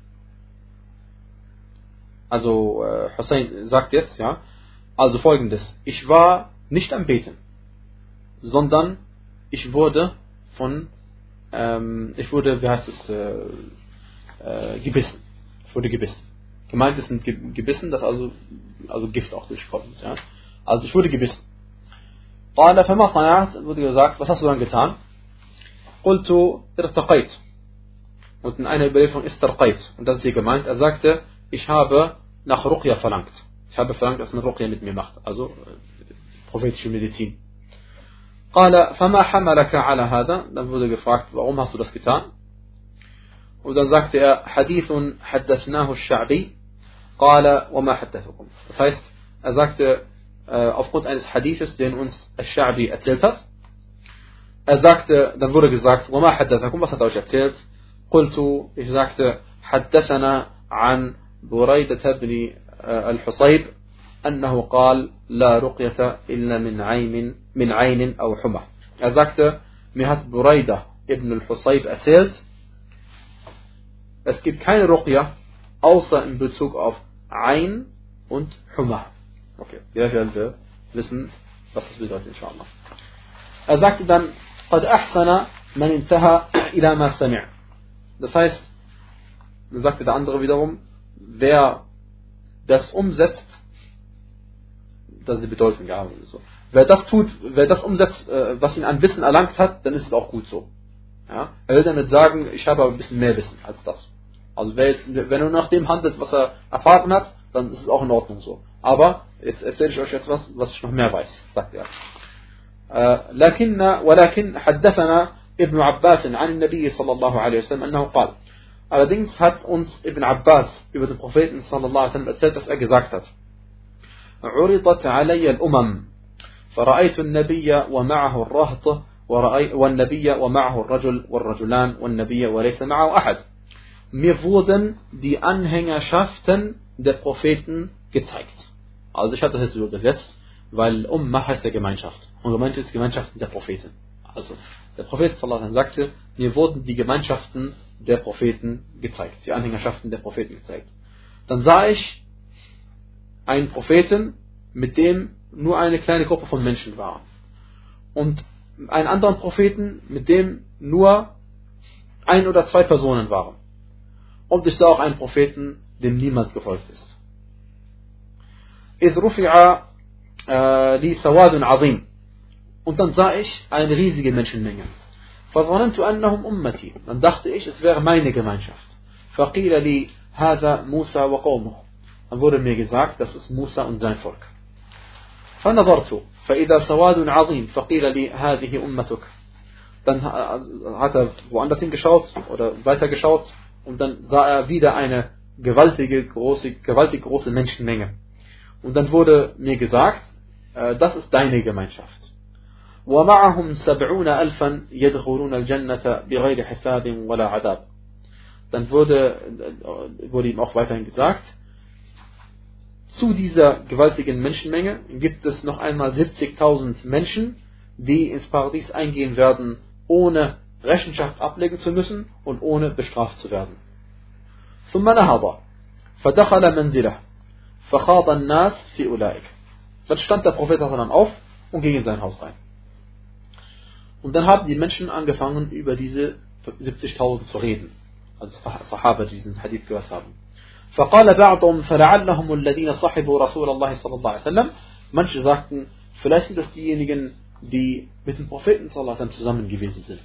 also äh, Husayn sagt jetzt, ja, also folgendes: Ich war nicht am Beten, sondern ich wurde von, ähm, ich wurde, wie heißt es, äh, äh, gebissen. Ich wurde gebissen. Gemeint ist ein Gebissen, das also, also Gift auch durchkommt. Ja. Also ich wurde gebissen. قال فما صنعت, wurde gesagt, was hast du dann getan? قلت ارتقيت. Und in einer Überlieferung ist Tarqait. Und das ist hier gemeint. Er sagte, ich habe nach Ruqya verlangt. Ich habe verlangt, dass man Ruqya mit mir macht. Also äh, prophetische Medizin. قال فما حملك على هذا. Dann wurde gefragt, warum hast du das getan? Und dann sagte er, حديث حدثناه الشعبي قال وما حدثكم. Das heißt, er sagte, äh, aufgrund eines Hadithes, den uns Al-Sha'bi erzählt hat. Er sagte, dann wurde gesagt, وما حدثكم, was hat er euch erzählt? قلت, ich sagte, حدثنا عن بريدة بن الحصيب أنه قال لا رقية إلا من عين من عين أو حمى. Er sagte, mir hat Buraidah ibn al-Husayb erzählt, es gibt keine Ruqya, außer in Bezug auf Ain und Humma. Okay, wir werden wissen, was das bedeutet, inshallah. Er sagte dann, قد أحسن من انتهى إلى ما سمع. Das heißt, dann sagte der andere wiederum, wer das umsetzt, das ist die Bedeutung, ja, so. Wer das tut, wer das umsetzt, was ihn an Wissen erlangt hat, dann ist es auch gut so. Ja? Er will damit sagen, ich habe aber ein bisschen mehr Wissen als das. Also wer jetzt, wenn er nach dem handelt, was er erfahren hat, dann ist es auch in Ordnung so. Aber jetzt erzähle ich euch etwas, was ich noch mehr weiß, sagt er. لكن ولكن حدثنا ابن عباس عن النبي صلى الله عليه وسلم أنه قال. Allerdings hat uns Ibn Abbas über den Propheten sallallahu alaihi wasallam erzählt, dass er gesagt hat: عرضت علي الأمم فرأيت النبي ومعه الرهط والنبي ومعه الرجل والرجلان والنبي وليس معه أحد. Mir wurden die Anhängerschaften der Propheten gezeigt. Also ich habe das jetzt übersetzt, weil Ummah heißt ja Gemeinschaft. Und gemeint ist Gemeinschaften der Propheten. Also, der Prophet sallallahu alaihi wasallam sagte, mir wurden die Gemeinschaften der Propheten gezeigt, die Anhängerschaften der Propheten gezeigt. Dann sah ich einen Propheten, mit dem nur eine kleine Gruppe von Menschen war. Und einen anderen Propheten, mit dem nur ein oder zwei Personen waren. Und ich sah auch einen Propheten, dem niemand gefolgt ist. إذ رفع لي سواد عظيم. Und dann sah ich eine riesige Menschenmenge. فظننت أنهم أمتي. Dann dachte ich, es wäre meine Gemeinschaft. فقيل لي هذا موسى وقومه. Dann wurde mir gesagt, das ist Musa und sein Volk. فنظرت فإذا سواد عظيم فقيل لي هذه أمتك. Dann hat er woanders hingeschaut oder weiter geschaut und dann sah er wieder eine gewaltige große, gewaltig große Menschenmenge. Und dann wurde mir gesagt, das ist deine Gemeinschaft. ومعهم سبعون ألفا يدخلون الجنة بغير حساب ولا عذاب. Dann wurde, wurde ihm auch weiterhin gesagt, zu dieser gewaltigen Menschenmenge gibt es noch einmal siebzigtausend Menschen, die ins Paradies eingehen werden, ohne Rechenschaft ablegen zu müssen und ohne bestraft zu werden. ثم نهض فدخل منزله فخاض الناس في أولئك. Dann stand der Prophet auf und ging in sein Haus rein. Und dann haben die Menschen angefangen, über diese siebzigtausend zu reden. Also Sahaba, die diesen Hadith gehört haben. فقال بعضهم فلعلهم الذين صحبوا رسول الله صلى الله عليه وسلم. Manche sagten, vielleicht sind das diejenigen, die mit dem Propheten صلى الله عليه وسلم zusammen gewesen sind.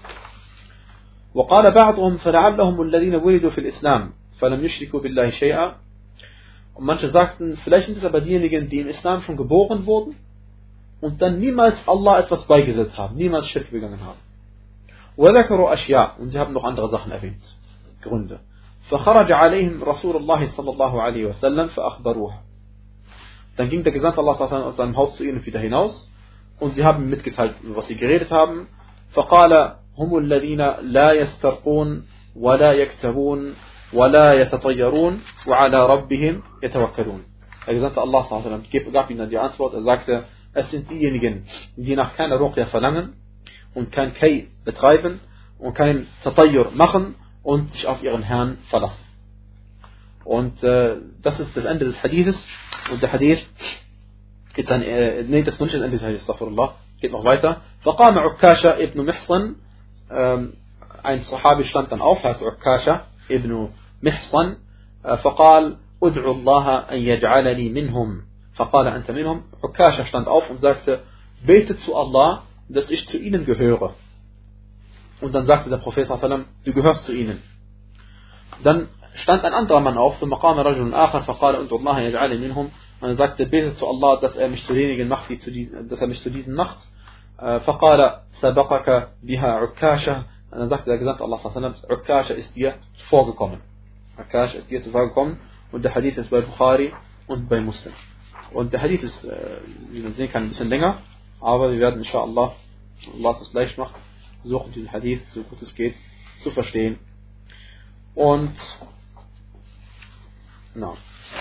وقال بعضهم فلعلهم الذين ولدوا في الإسلام فلم يشركوا بالله شيئا. Und manche sagten, vielleicht sind es aber diejenigen, die im Islam schon geboren wurden und dann niemals Allah etwas beigesetzt haben, niemals Schirk begangen haben. وذكروا أشياء. Und sie haben noch andere Sachen erwähnt, Gründe. فخرج عليهم رسول الله صلى الله عليه وسلم فأخبروه. Dann ging der Gesandte Allah aus seinem Haus zu ihnen wieder hinaus und sie haben mitgeteilt, was sie geredet haben. فقال هم الذين لا يسترقون ولا يكتبون ولا يتطيرون وعلى ربهم يتوكلون. Der Gesandte Allah gab ihnen die Antwort, er sagte, es sind diejenigen, die nach keiner Ruqya verlangen und kein Kay betreiben und kein Tatayyur machen und sich auf ihren Herrn verlassen. Und äh, das ist das Ende des Hadithes. Und der Hadith geht dann, äh, nee, das ist nicht das Ende des Hadiths, astaghfirullah, geht noch weiter. فقام عكاشة ابن محصن, ähm, ein Sahabi stand dann auf, heißt Ukasha ibn Mihsan, فقال ادعو الله أن يجعلني منهم فقال أنت منهم. Ukasha stand auf und sagte, bete zu Allah, dass ich zu ihnen gehöre. Und dann sagte der Prophet sallallahu alaihi wasallam, du gehörst zu ihnen. Dann stand ein anderer Mann auf, ثم قام رجل آخر فقال ادعو الله أن يجعلني منهم. Und er sagte, bete zu Allah, dass er mich zu denjenigen macht, die zu diesen, dass er mich zu diesen macht. فقال سبقك بها عكاشة. Und dann sagte der Gesandte Allah sallallahu alaihi wasallam, Ukasha ist dir vorgekommen. Ukasha ist dir vorgekommen. Und der Hadith ist bei Bukhari und bei Muslim. Und der Hadith ist, wie man sehen kann, ein bisschen länger. Aber wir werden inshallah, Allah es leicht macht, versuchen den Hadith, so gut es geht, zu verstehen. Und na.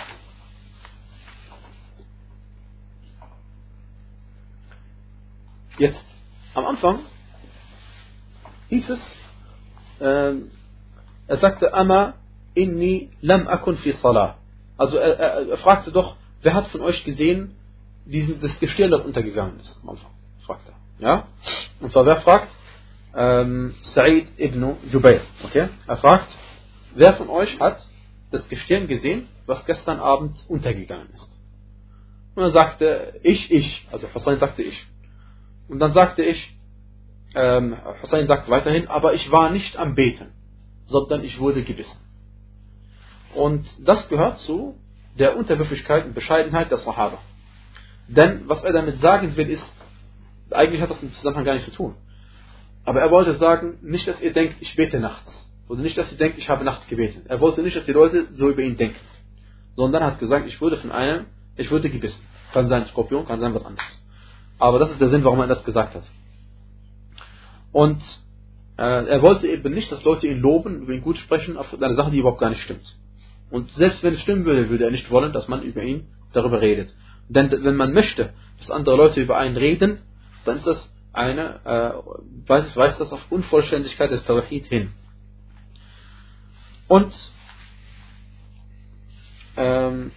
Jetzt, am Anfang hieß es, äh, er sagte, Ama inni lam akun fi salah. Also er, er, er fragte doch, wer hat von euch gesehen, diesen, das Gestirn, das untergegangen ist? Am Anfang fragt er. Ja? Und zwar, wer fragt? Ähm, Sa'id ibn Jubayr. Okay? Er fragt, wer von euch hat das Gestirn gesehen, was gestern Abend untergegangen ist? Und er sagte, ich, ich. Also Hussein sagte ich. Und dann sagte ich, ähm, Hussein sagt weiterhin, aber ich war nicht am Beten, sondern ich wurde gebissen. Und das gehört zu der Unterwürfigkeit und Bescheidenheit der Sahaba. Denn was er damit sagen will, ist, eigentlich hat das im Zusammenhang gar nichts zu tun. Aber er wollte sagen, nicht, dass ihr denkt, ich bete nachts. Oder nicht, dass ihr denkt, ich habe nachts gebeten. Er wollte nicht, dass die Leute so über ihn denken. Sondern hat gesagt, ich wurde von einem, ich wurde gebissen. Kann sein Skorpion, kann sein was anderes. Aber das ist der Sinn, warum er das gesagt hat. Und äh, er wollte eben nicht, dass Leute ihn loben, über ihn gut sprechen, auf eine Sache, die überhaupt gar nicht stimmt. Und selbst wenn es stimmen würde, würde er nicht wollen, dass man über ihn darüber redet. Denn wenn man möchte, dass andere Leute über einen reden, dann ist das eine, äh, weist, weist das auf Unvollständigkeit des Tawhid hin. Und ähm,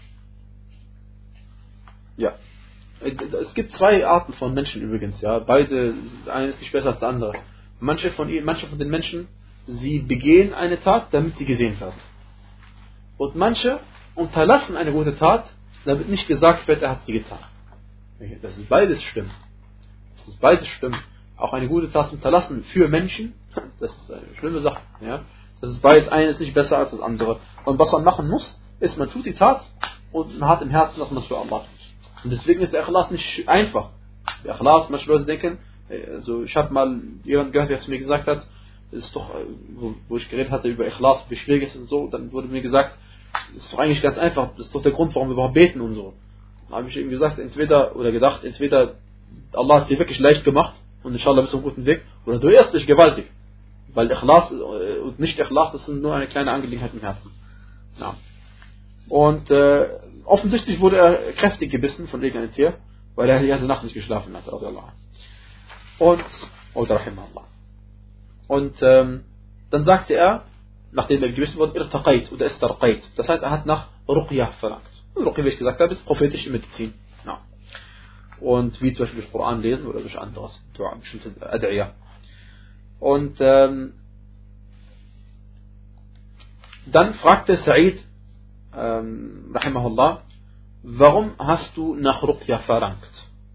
ja, es gibt zwei Arten von Menschen übrigens, ja, beide, eine ist nicht besser als der andere. Manche von ihnen, manche von den Menschen, sie begehen eine Tat, damit sie gesehen werden. Und manche unterlassen eine gute Tat, damit nicht gesagt wird, er hat sie getan. Das ist beides stimmt. Das ist beides stimmt. Auch eine gute Tat unterlassen für Menschen, das ist eine schlimme Sache. Ja? Das ist beides, eines nicht besser als das andere. Und was man machen muss, ist, man tut die Tat und man hat im Herzen, dass man es für Allah tut. Und deswegen ist der Ikhlas nicht einfach. Der Ikhlas, manche Leute denken, also ich habe mal jemanden gehört, der zu mir gesagt hat, das ist doch, wo, wo ich geredet hatte über Ikhlas, wie schwierig es ist und so, dann wurde mir gesagt, das ist doch eigentlich ganz einfach, das ist doch der Grund, warum wir überhaupt beten und so. Dann habe ich ihm gesagt, entweder, oder gedacht, entweder Allah hat es dir wirklich leicht gemacht und inshallah bist du auf einem guten Weg, oder du irrst dich gewaltig. Weil Ikhlas und nicht Ikhlas, das sind nur eine kleine Angelegenheit im Herzen. Ja. Und äh, offensichtlich wurde er kräftig gebissen von irgendeinem Tier, weil er die ganze Nacht nicht geschlafen hat. Also Allah. Und, oder Rahimahullah. Und ähm, dann sagte er, nachdem er gebissen wurde, irtaqait oder istarqait. Das heißt, er hat nach Ruqyah verlangt. Und Ruqyah, wie ich gesagt habe, ist prophetische Medizin. Ja. Und wie zum Beispiel durch Koran lesen oder durch anderes, Dua, bestimmte Ad'iyah. Und ähm, dann fragte Sa'id, ähm, Rahimahullah, warum hast du nach Ruqyah verlangt?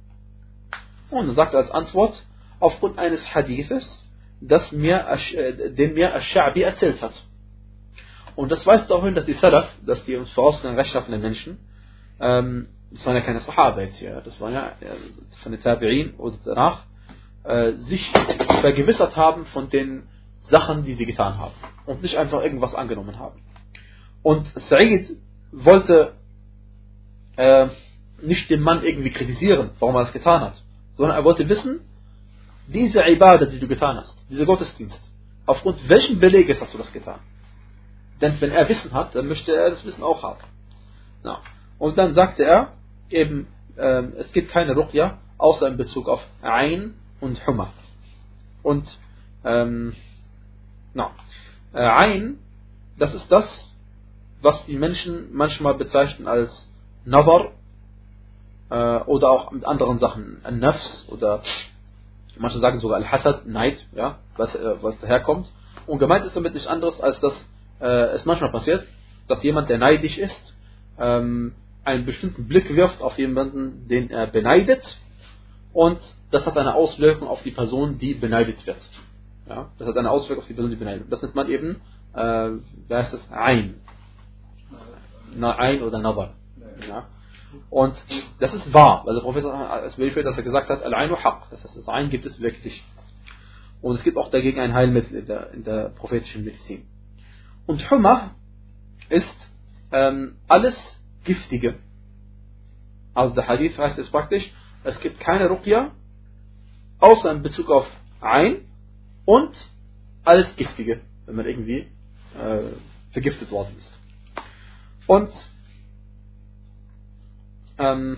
Und dann sagt er als Antwort, aufgrund eines Hadithes, das mir, äh, den mir Ash-Sha'bi erzählt hat. Und das weist darauf hin, dass die Salaf, dass die uns vorausgehenden rechtschaffenden Menschen, ähm, das waren ja keine Sahaba jetzt hier, das waren ja von den Tabi'in oder danach, äh, sich vergewissert haben von den Sachen, die sie getan haben. Und nicht einfach irgendwas angenommen haben. Und Sa'id wollte äh, nicht den Mann irgendwie kritisieren, warum er das getan hat, sondern er wollte wissen, diese Ibadah, die du getan hast, dieser Gottesdienst, aufgrund welchen Beleges hast du das getan? Denn wenn er Wissen hat, dann möchte er das Wissen auch haben. Ja. Und dann sagte er, eben, äh, es gibt keine Ruqya, außer in Bezug auf Ain und Humma. Und ähm, na, äh, Ain, das ist das, was die Menschen manchmal bezeichnen als Nazar äh, oder auch mit anderen Sachen, An-Nafs oder manche sagen sogar Al-Hasad, Neid, ja, was, äh, was daherkommt. Und gemeint ist damit nichts anderes, als dass äh, es manchmal passiert, dass jemand, der neidisch ist, ähm, einen bestimmten Blick wirft auf jemanden, den er beneidet, und das hat eine Auswirkung auf die Person, die beneidet wird. Ja, das hat eine Auswirkung auf die Person, die beneidet wird. Das nennt man eben, äh, wie heißt das, Ain. Na, Ain oder Nazar. Ja. Und das ist wahr, weil der Prophet es verifiziert, dass er gesagt hat, Al-Ain wa Haqq, das heißt, das Ain gibt es wirklich. Und es gibt auch dagegen ein Heilmittel in der, in der prophetischen Medizin. Und Humma ist ähm, alles Giftige. Also der Hadith heißt es praktisch, es gibt keine Ruqya, außer in Bezug auf Ain und alles Giftige, wenn man irgendwie äh, vergiftet worden ist. Und ähm,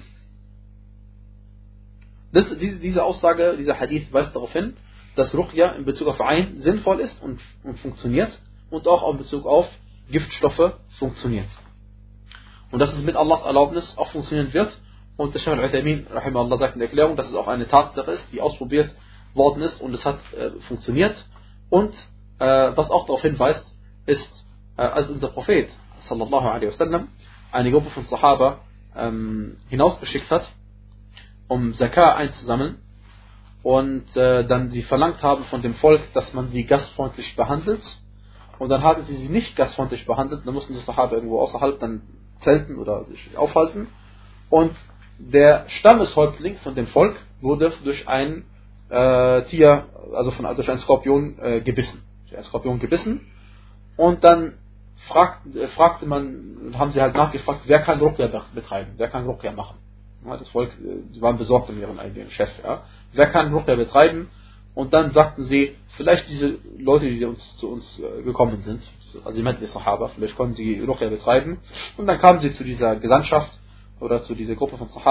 das, diese, diese Aussage, dieser Hadith weist darauf hin, dass Ruqya in Bezug auf Ain sinnvoll ist und, und funktioniert und auch in Bezug auf Giftstoffe funktioniert. Und dass es mit Allahs Erlaubnis auch funktionieren wird. Und der Shaykh al-Uthaymin, rahimahullah, sagt in der Erklärung, dass es auch eine Tatsache ist, die ausprobiert worden ist und es hat äh, funktioniert. Und äh, was auch darauf hinweist, ist, äh, als unser Prophet, sallallahu alaihi wasallam, eine Gruppe von Sahaba ähm, hinausgeschickt hat, um Zakah einzusammeln, und äh, dann sie verlangt haben von dem Volk, dass man sie gastfreundlich behandelt, und dann haben sie sie nicht gastfreundlich behandelt, dann mussten die Sahaba irgendwo außerhalb dann zelten oder sich aufhalten, und der Stammeshäuptling von dem Volk wurde durch ein äh, Tier, also von, durch einen Skorpion äh, gebissen. Durch einen Skorpion gebissen, und dann fragt, äh, fragte man, haben sie halt nachgefragt, wer kann Ruqya betreiben, wer kann Ruqya machen. Ja, das Volk, äh, sie waren besorgt um ihren eigenen Chef. Ja. Wer kann Ruqya betreiben? Und dann sagten sie, vielleicht diese Leute, die uns, zu uns äh, gekommen sind, also die meinten die Sahaba, vielleicht konnten sie Ruqya betreiben. Und dann kamen sie zu dieser Gesandtschaft oder zu dieser Gruppe von Sahaba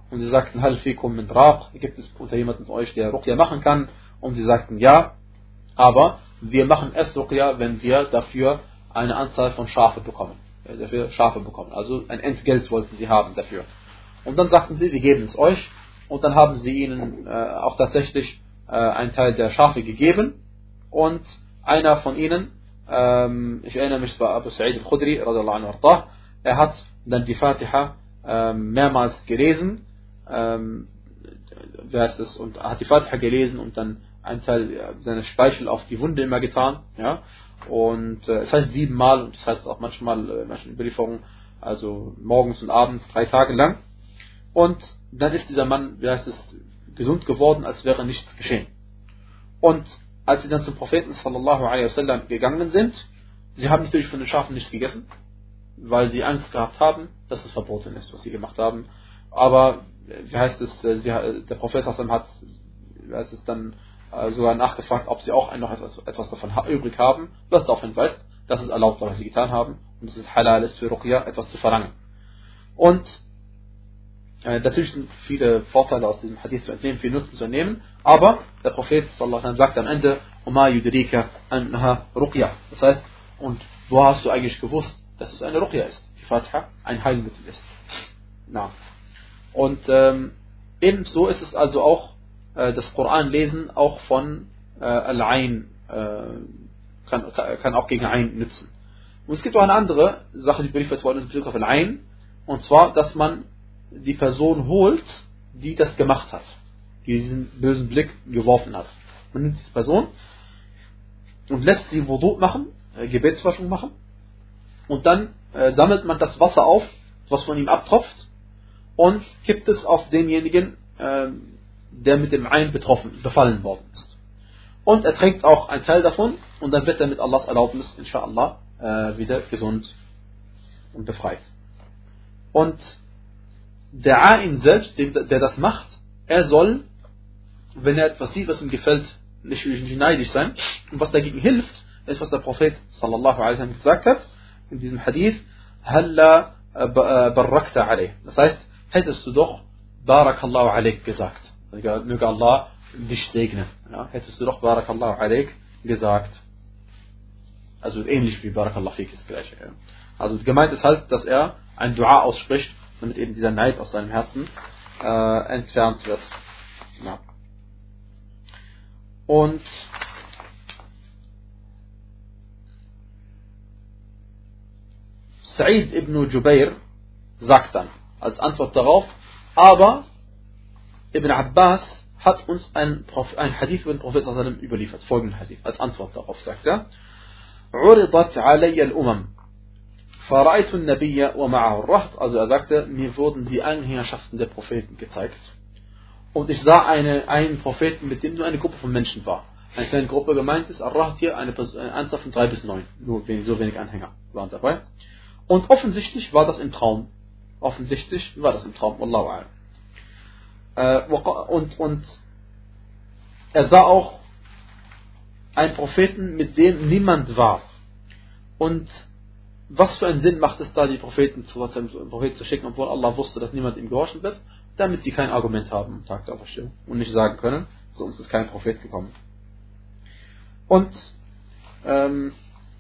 und sie sagten, hal fikum min raq, gibt es unter jemanden von euch, der Ruqya machen kann? Und sie sagten, ja, aber wir machen erst Ruqya, wenn wir dafür eine Anzahl von Schafe bekommen. Dafür Schafe bekommen. Also ein Entgelt wollten sie haben dafür. Und dann sagten sie, wir geben es euch. Und dann haben sie ihnen äh, auch tatsächlich äh, einen Teil der Schafe gegeben. Und einer von ihnen, ähm, ich erinnere mich, es war Abu Sa'id al-Khudri, er hat dann die Fatiha ähm, mehrmals gelesen, ähm, wer ist es, und hat die Fatiha gelesen und dann einen Teil seines Speichel auf die Wunde immer getan, ja, und äh, das heißt siebenmal, und das heißt auch manchmal äh, manche Überlieferungen, also morgens und abends, drei Tage lang, und dann ist dieser Mann, wie heißt es, gesund geworden, als wäre nichts geschehen. Und als sie dann zum Propheten sallallahu alaihi wasallam gegangen sind, sie haben natürlich von den Schafen nichts gegessen, weil sie Angst gehabt haben, dass es verboten ist, was sie gemacht haben. Aber, wie heißt es, sie, der Prophet sallallahu hat, wie heißt es dann, sogar nachgefragt, ob sie auch noch etwas, etwas davon übrig haben, was darauf hinweist, dass es erlaubt war, was sie getan haben, und dass es halal ist für Ruqya, etwas zu verlangen. Und äh, natürlich sind viele Vorteile aus diesem Hadith zu entnehmen, viel Nutzen zu entnehmen, aber der Prophet sallallahu alaihi wasallam sagt am Ende, Oma yudrika anha Ruqya. Das heißt, und wo hast du eigentlich gewusst, dass es eine Ruqya ist? Die Fatiha ein Heilmittel ist. Na. Und ähm, ebenso ist es also auch das Koran lesen auch von äh, Al-Ain äh, kann, kann auch gegen Ain nützen. Und es gibt auch eine andere Sache, die berichtet worden ist in Bezug auf Al-Ain, und zwar, dass man die Person holt, die das gemacht hat, die diesen bösen Blick geworfen hat. Man nimmt diese Person und lässt sie Wudu machen, äh, Gebetswaschung machen, und dann äh, sammelt man das Wasser auf, was von ihm abtropft, und kippt es auf denjenigen, äh, der mit dem Ain betroffen, befallen worden ist. Und er trinkt auch einen Teil davon, und dann wird er mit Allahs Erlaubnis, inshallah, äh, wieder gesund und befreit. Und der Ain selbst, der das macht, er soll, wenn er etwas sieht, was ihm gefällt, nicht, nicht neidisch sein. Und was dagegen hilft, ist, was der Prophet sallallahu alaihi wasallam gesagt hat, in diesem Hadith, Halla barakta alayh. Das heißt, hättest du doch Barakallahu alaik gesagt. Möge Allah dich segnen. Ja, hättest du doch Barakallahu alaik gesagt. Also ähnlich wie Barakallahu fik ist gleich. Ja. Also gemeint ist halt, dass er ein Dua ausspricht, damit eben dieser Neid aus seinem Herzen äh, entfernt wird. Ja. Und Sa'id ibn Jubair sagt dann als Antwort darauf, aber Ibn Abbas hat uns ein, ein Hadith über den Propheten überliefert, folgenden Hadith, als Antwort darauf sagt er, عُرِضَتْ عَلَيَّ الْأُمَمْ فَرَأَيْتُ النَّبِيَّ وَمَعَهُ الرَّهْطِ. Also er sagte, mir wurden die Anhängerschaften der Propheten gezeigt, und ich sah eine, einen Propheten, mit dem nur eine Gruppe von Menschen war. Eine kleine Gruppe gemeint ist, Ar-Raht hier, eine, eine Anzahl von drei bis neun, nur so wenig Anhänger waren dabei. Und offensichtlich war das im Traum. Offensichtlich war das im Traum. Wallahu a'lam. Und, und er sah auch einen Propheten, mit dem niemand war. Und was für einen Sinn macht es da, die Propheten zu, zum Propheten zu schicken, obwohl Allah wusste, dass niemand ihm gehorchen wird, damit sie kein Argument haben am Tag der Auferstehung und nicht sagen können, zu uns ist kein Prophet gekommen. Und ähm,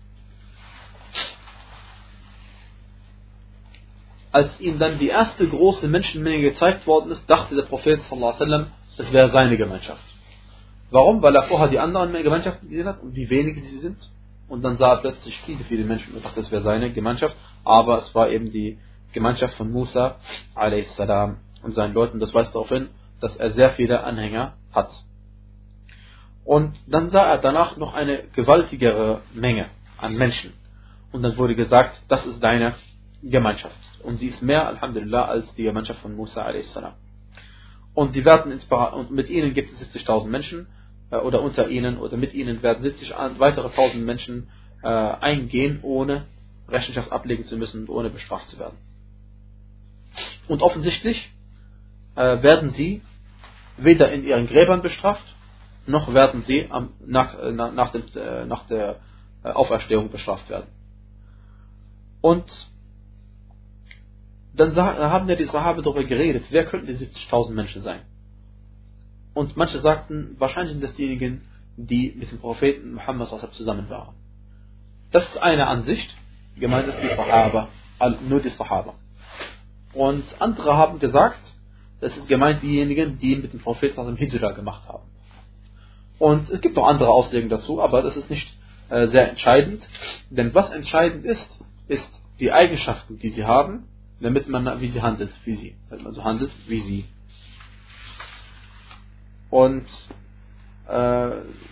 als ihm dann die erste große Menschenmenge gezeigt worden ist, dachte der Prophet sallallahu alaihi wasallam, es wäre seine Gemeinschaft. Warum? Weil er vorher die anderen Gemeinschaften gesehen hat und wie wenige sie sind. Und dann sah er plötzlich viele, viele Menschen und dachte, es wäre seine Gemeinschaft. Aber es war eben die Gemeinschaft von Musa alaihi salam und seinen Leuten. Das weist darauf hin, dass er sehr viele Anhänger hat. Und dann sah er danach noch eine gewaltigere Menge an Menschen. Und dann wurde gesagt, das ist deine Gemeinschaft. Und sie ist mehr, Alhamdulillah, als die Gemeinschaft von Musa alaihi salam. Und sie werden und mit ihnen gibt es siebzigtausend Menschen, äh, oder unter ihnen oder mit ihnen werden siebzig weitere tausend Menschen äh, eingehen, ohne Rechenschaft ablegen zu müssen und ohne bestraft zu werden. Und offensichtlich äh, werden sie weder in ihren Gräbern bestraft, noch werden sie am, nach, äh, nach, dem, äh, nach der äh, Auferstehung bestraft werden. Und dann haben ja die Sahabe darüber geredet, wer könnten die siebzigtausend Menschen sein? Und manche sagten, wahrscheinlich sind das diejenigen, die mit dem Propheten Muhammad zusammen waren. Das ist eine Ansicht, gemeint ist die Sahaba, nur die Sahaba. Und andere haben gesagt, das ist gemeint diejenigen, die mit dem Propheten Hijra gemacht haben. Und es gibt noch andere Auslegungen dazu, aber das ist nicht äh, sehr entscheidend. Denn was entscheidend ist, ist die Eigenschaften, die sie haben, damit man, wie sie handelt, wie sie, damit man so handelt, wie sie. Und äh,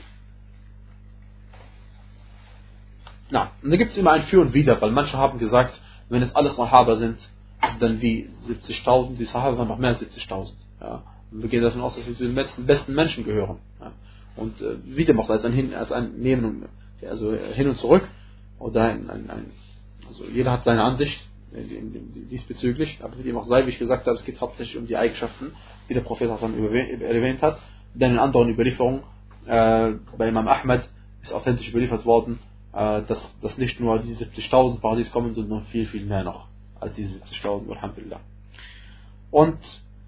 na, und da gibt es immer ein Für und Wider, weil manche haben gesagt, wenn es alles Sahaba sind, dann wie siebzigtausend, die Sahaba waren noch mehr als siebzigtausend. Ja. Und wir gehen davon aus, dass sie zu den besten, besten Menschen gehören. Ja. Und äh, wie dem auch, als ein Hin, als ein Nehmen und, ja, also hin und zurück. Oder ein, ein, ein, also jeder hat seine Ansicht diesbezüglich, aber wie dem auch sei, wie ich gesagt habe, es geht hauptsächlich um die Eigenschaften, die der Prophet erwähnt hat. Denn in anderen Überlieferungen, äh, bei Imam Ahmad ist authentisch überliefert worden, äh, dass, dass nicht nur die siebzigtausend Paradies kommen, sondern noch viel, viel mehr noch als diese siebzigtausend, Alhamdulillah. Und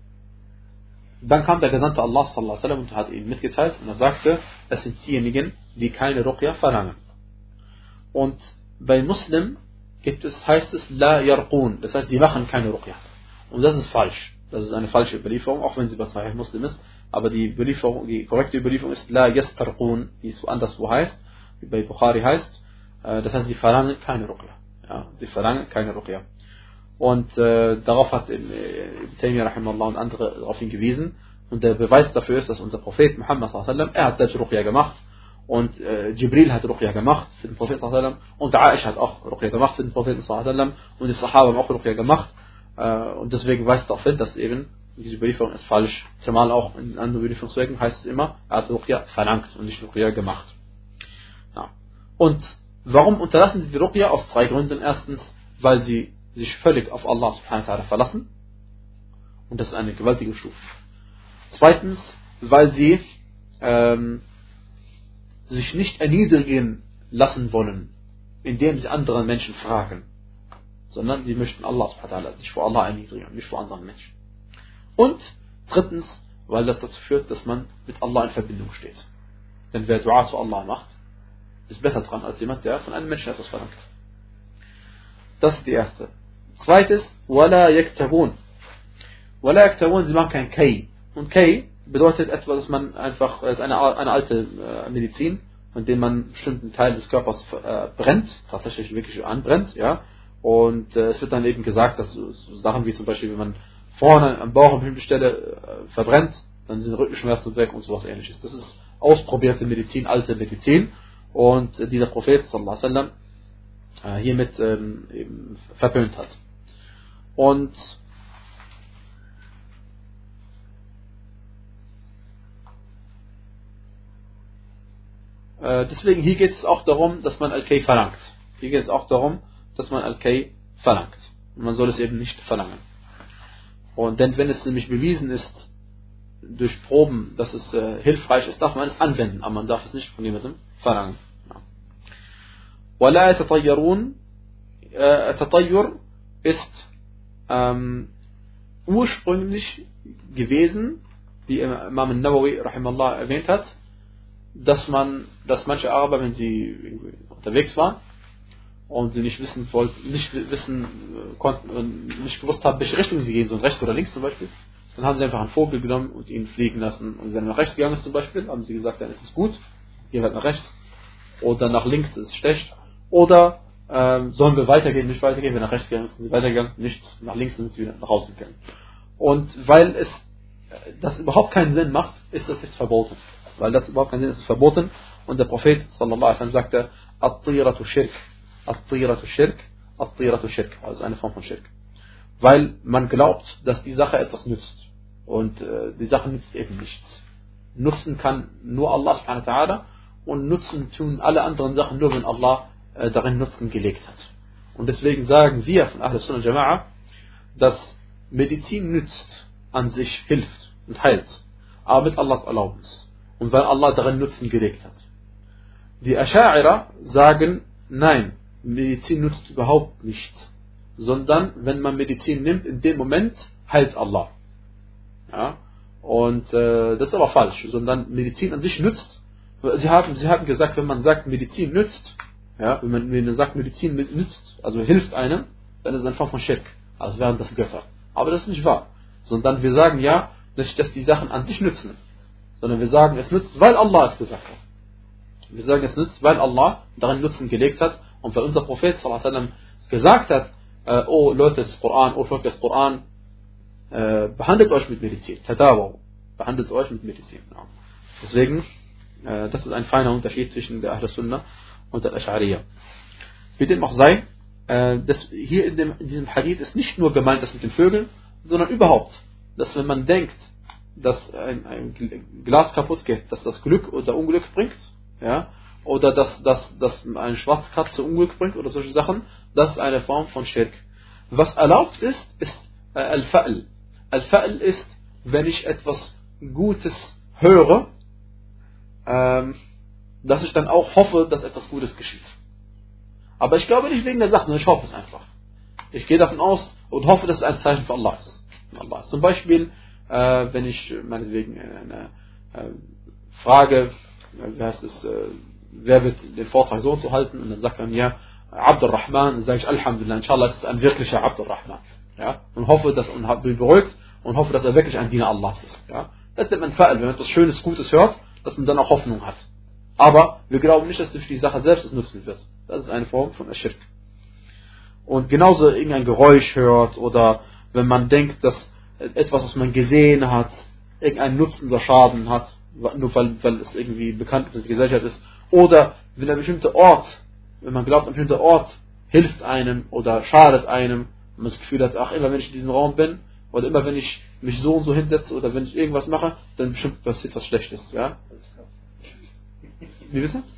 dann kam der Gesandte Allah sallallahu alaihi wasallam und hat ihnen mitgeteilt und er sagte, es sind diejenigen, die keine Ruqya verlangen. Und bei Muslim gibt es, heißt es La Yarqun, das heißt, die machen keine Ruqya. Und das ist falsch. Das ist eine falsche Überlieferung, auch wenn sie bei Sahih Muslim ist. Aber die Überlieferung, die korrekte Überlieferung ist La Yastarqun, die so anderswo heißt, wie bei Bukhari heißt. Das heißt, sie verlangen keine Ruqya. Ja, sie verlangen keine Ruqya. Und äh, darauf hat Ibn Taymiyyah rahimahullah und andere darauf hingewiesen. Und der Beweis dafür ist, dass unser Prophet Muhammad sallallahu alaihi wasallam, er hat selbst Ruqya gemacht. Und äh, Jibril hat Ruqya gemacht für den Propheten sallallahu alaihi wasallam. Und Aisha hat auch Ruqya gemacht für den Propheten sallallahu alaihi wasallam. Und die Sahaba haben auch Ruqya gemacht. Äh, und deswegen weist darauf hin, dass eben diese Überlieferung ist falsch. Zumal auch in anderen Überlieferungswegen heißt es immer, er hat Ruqya verlangt und nicht Ruqya gemacht. Ja. Und warum unterlassen sie die Ruqya? Aus drei Gründen. Erstens, weil sie sich völlig auf Allah subhanahu wa ta'ala verlassen. Und das ist eine gewaltige Stufe. Zweitens, weil sie ähm, sich nicht erniedrigen lassen wollen, indem sie anderen Menschen fragen. Sondern sie möchten Allah subhanahu wa ta'ala sich vor Allah erniedrigen, nicht vor anderen Menschen. Und drittens, weil das dazu führt, dass man mit Allah in Verbindung steht. Denn wer Dua zu Allah macht, ist besser dran als jemand, der von einem Menschen etwas verlangt. Das ist die erste. Zweites, wala yaktabun. Wala yaktabun, sie machen kein Kay. Und Kay bedeutet etwas, dass man einfach, es ist eine, eine alte äh, Medizin, von dem man einen bestimmten Teil des Körpers äh, brennt, tatsächlich wirklich anbrennt, ja. Und äh, es wird dann eben gesagt, dass so, so Sachen wie zum Beispiel, wenn man vorne am Bauch an bestimmter Stelle äh, verbrennt, dann sind Rückenschmerzen weg und sowas ähnliches. Das ist ausprobierte Medizin, alte Medizin. Und äh, dieser Prophet sallallahu alaihi wasallam äh, hiermit ähm, eben verpönt hat. Und äh, deswegen hier geht es auch darum, dass man Al-Kay verlangt. Hier geht es auch darum, dass man Al-Kay verlangt. Und man soll es eben nicht verlangen. Und denn wenn es nämlich bewiesen ist, durch Proben, dass es äh, hilfreich ist, darf man es anwenden, aber man darf es nicht von jemandem verlangen. وَلَا يَتَطَيَّرُونَ Tatayyur ist ähm, ursprünglich gewesen, wie Imam al-Nawawi rahimallah erwähnt hat, dass man, dass manche Araber, wenn sie unterwegs waren und sie nicht wissen wollten, nicht wissen konnten, nicht gewusst haben, welche Richtung sie gehen sollen, rechts oder links zum Beispiel, dann haben sie einfach einen Vogel genommen und ihn fliegen lassen. Und wenn er nach rechts gegangen ist zum Beispiel, haben sie gesagt, dann ist es gut, gehen wir nach rechts. Oder nach links ist es schlecht. Oder ähm, sollen wir weitergehen, nicht weitergehen, wenn nach rechts gegangen sind sie weitergegangen, nicht nach links sind sie wieder nach Hause gegangen. Und weil es das überhaupt keinen Sinn macht, ist das jetzt verboten. Weil das überhaupt keinen Sinn ist, ist es verboten. Und der Prophet sallallahu alaihi wasallam sagte, At-Tiratu Shirk, At-Tiratu Shirk, At-Tiratu Shirk, also eine Form von Shirk. Weil man glaubt, dass die Sache etwas nützt. Und äh, die Sache nützt eben nichts. Nutzen kann nur Allah subhanahu wa ta'ala und nutzen tun alle anderen Sachen nur, wenn Allah äh, darin Nutzen gelegt hat. Und deswegen sagen wir von Ahl Sunnah Jama'a, dass Medizin nützt, an sich hilft und heilt, aber mit Allahs Erlaubnis. Und weil Allah darin Nutzen gelegt hat. Die Asha'ira sagen, nein, Medizin nützt überhaupt nichts. sondern wenn man Medizin nimmt, in dem Moment heilt Allah. Ja? Und äh, das ist aber falsch, sondern Medizin an sich nützt. Sie haben, sie haben gesagt, wenn man sagt, Medizin nützt, ja, wenn man, wenn man sagt, Medizin nützt, also hilft einem, dann ist es eine Form von Schirk, als wären das Götter. Aber das ist nicht wahr. Sondern wir sagen ja, nicht, dass die Sachen an sich nützen, sondern wir sagen, es nützt, weil Allah es gesagt hat. Wir sagen, es nützt, weil Allah darin Nutzen gelegt hat und weil unser Prophet sallallahu alaihi wasallam gesagt hat, äh, oh Leute des Koran, oh Volk des Koran, äh, behandelt euch mit Medizin, Tadawu, behandelt euch mit Medizin. Ja. Deswegen, äh, das ist ein feiner Unterschied zwischen der Ahl Sunnah und der Ash'ariyya. Wie dem auch sei, äh, das hier in, dem, in diesem Hadith ist nicht nur gemeint, das mit den Vögeln, sondern überhaupt, dass wenn man denkt, dass ein, ein Glas kaputt geht, dass das Glück oder Unglück bringt, ja, oder dass, dass, dass eine Schwarzkatze Unglück bringt oder solche Sachen, das ist eine Form von Schirk. Was erlaubt ist, ist äh, Al-Fa'l. Al-Fa'l ist, wenn ich etwas Gutes höre, ähm, dass ich dann auch hoffe, dass etwas Gutes geschieht. Aber ich glaube nicht wegen der Sache, sondern ich hoffe es einfach. Ich gehe davon aus und hoffe, dass es ein Zeichen für Allah ist. Allah. Zum Beispiel, äh, wenn ich meinetwegen eine äh, Frage, wie heißt es, äh, wer wird den Vortrag so zu halten, und dann sagt er mir, Abdul Rahman, dann sage ich Alhamdulillah, inshallah, das ist ein wirklicher Abdul Rahman. Ja? Und hoffe, dass, und bin beruhigt und hoffe, dass er wirklich ein Diener Allahs ist. Ja? Das nennt man Fa'al, wenn man etwas Schönes, Gutes hört, dass man dann auch Hoffnung hat. Aber wir glauben nicht, dass durch die Sache selbst es nutzen wird. Das ist eine Form von Aschirk. Und genauso irgendein Geräusch hört oder wenn man denkt, dass etwas, was man gesehen hat, irgendeinen Nutzen oder Schaden hat, nur weil, weil es irgendwie bekannt in der Gesellschaft ist, oder wenn ein bestimmter Ort, wenn man glaubt, ein bestimmter Ort hilft einem oder schadet einem, und man das Gefühl hat, ach, immer wenn ich in diesem Raum bin, oder immer wenn ich mich so und so hinsetze, oder wenn ich irgendwas mache, dann bestimmt passiert was Schlechtes, ja? Wie bitte?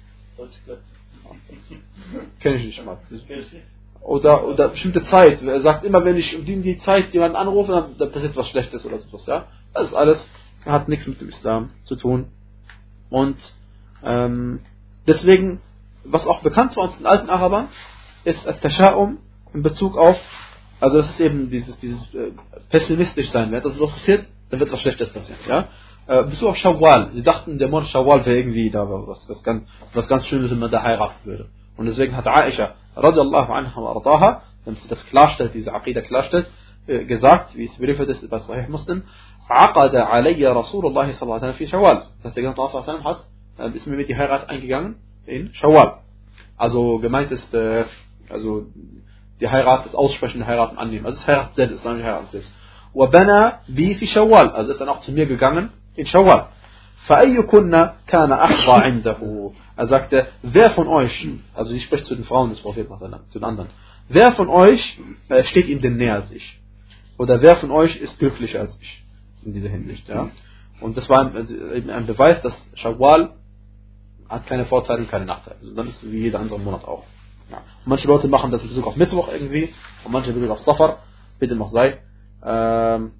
Kenn ich nicht mal. Oder, oder bestimmte Zeit. Er sagt immer, wenn ich um die, die Zeit jemanden anrufe, dann, dann passiert was Schlechtes oder sowas, ja? Das ist alles, hat nichts mit dem Islam zu tun. Und ähm, deswegen, was auch bekannt war uns den alten Arabern, ist At-Tasha'um in Bezug auf, also das ist eben dieses, dieses äh, pessimistisch sein. Wenn das so passiert, dann wird was Schlechtes passieren, ja? Äh, Bezug auf Shawwal. Sie dachten, der Monat Shawwal wäre irgendwie da was, was, ganz, was ganz Schönes, wenn man da heiraten würde. Und deswegen hat Aisha, radiallahu anha wa ardaha, wenn sie das klarstellt, diese Aqidah klarstellt, äh, gesagt, wie es überliefert ist bei Sahih Muslim, عقد علي رسول الله صلى الله عليه وسلم في شوال. Das der ganze Prophet hat, äh, ist mir mit die Heirat eingegangen in Shawwal. Also gemeint ist, äh, also die Heirat, das Aussprechen der Heiraten annehmen. Also das Heirat selbst, ist nicht Heirat selbst. وبنى بي في شوال. Also ist dann auch zu mir gegangen in Shawwal. فأيكن كان أحظى عنده. Er sagte, wer von euch, also sie spricht zu den Frauen des Propheten, zu den anderen, wer von euch äh, steht ihm denn näher als ich? Oder wer von euch ist glücklicher als ich? In dieser Hinsicht, ja. Und das war ein, ein Beweis, dass Shawwal hat keine Vorteile und keine Nachteile. Also dann ist es wie jeder andere Monat auch. Ja. Und manche Leute machen das in Bezug auf Mittwoch irgendwie, und manche in Bezug auf Safar, bitte noch sei. Ähm,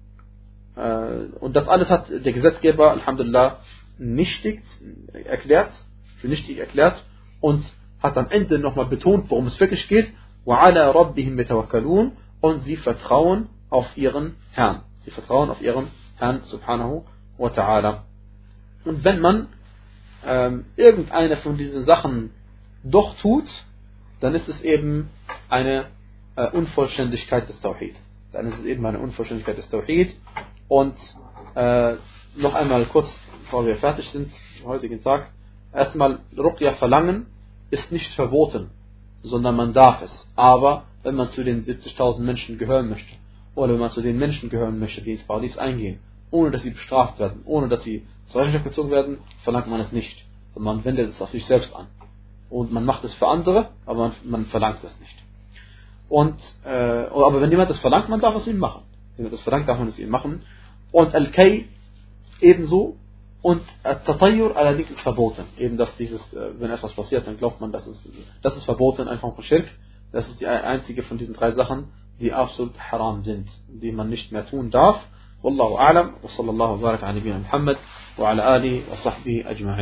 äh, und das alles hat der Gesetzgeber, Alhamdulillah, nichtig erklärt, für nichtig erklärt, und hat am Ende nochmal betont, worum es wirklich geht. وَعَلَى رَبِّهِمْ يَتَوَكَّلُونَ. Und sie vertrauen auf ihren Herrn. Sie vertrauen auf ihren Herrn subhanahu wa ta'ala. Und wenn man ähm, irgendeine von diesen Sachen doch tut, dann ist es eben eine äh, Unvollständigkeit des Tawhid. Dann ist es eben eine Unvollständigkeit des Tawhid. Und äh, noch einmal kurz, bevor wir fertig sind, am heutigen Tag, erstmal Ruqya verlangen ist nicht verboten, sondern man darf es. Aber wenn man zu den siebzigtausend Menschen gehören möchte, oder wenn man zu den Menschen gehören möchte, die ins Paradies eingehen, ohne dass sie bestraft werden, ohne dass sie zur Rechenschaft gezogen werden, verlangt man es nicht. Und man wendet es auf sich selbst an. Und man macht es für andere, aber man, man verlangt es nicht. Und, äh, aber wenn jemand das verlangt, man darf es ihm machen. Wenn jemand das verlangt, darf man es ihm machen. Und Al-Kay ebenso. Und At-Tatayyur allerdings ist verboten. Eben, dass dieses, äh, wenn etwas passiert, dann glaubt man, dass es, das ist verboten, einfach von Schirk. Das ist die einzige von diesen drei Sachen, die absolut haram sind, die man nicht mehr tun darf. Wallahu a'lam, wa sallallahu wa barak ala nabiyyina Muhammad wa ala alihi wa sahbihi ajma'in.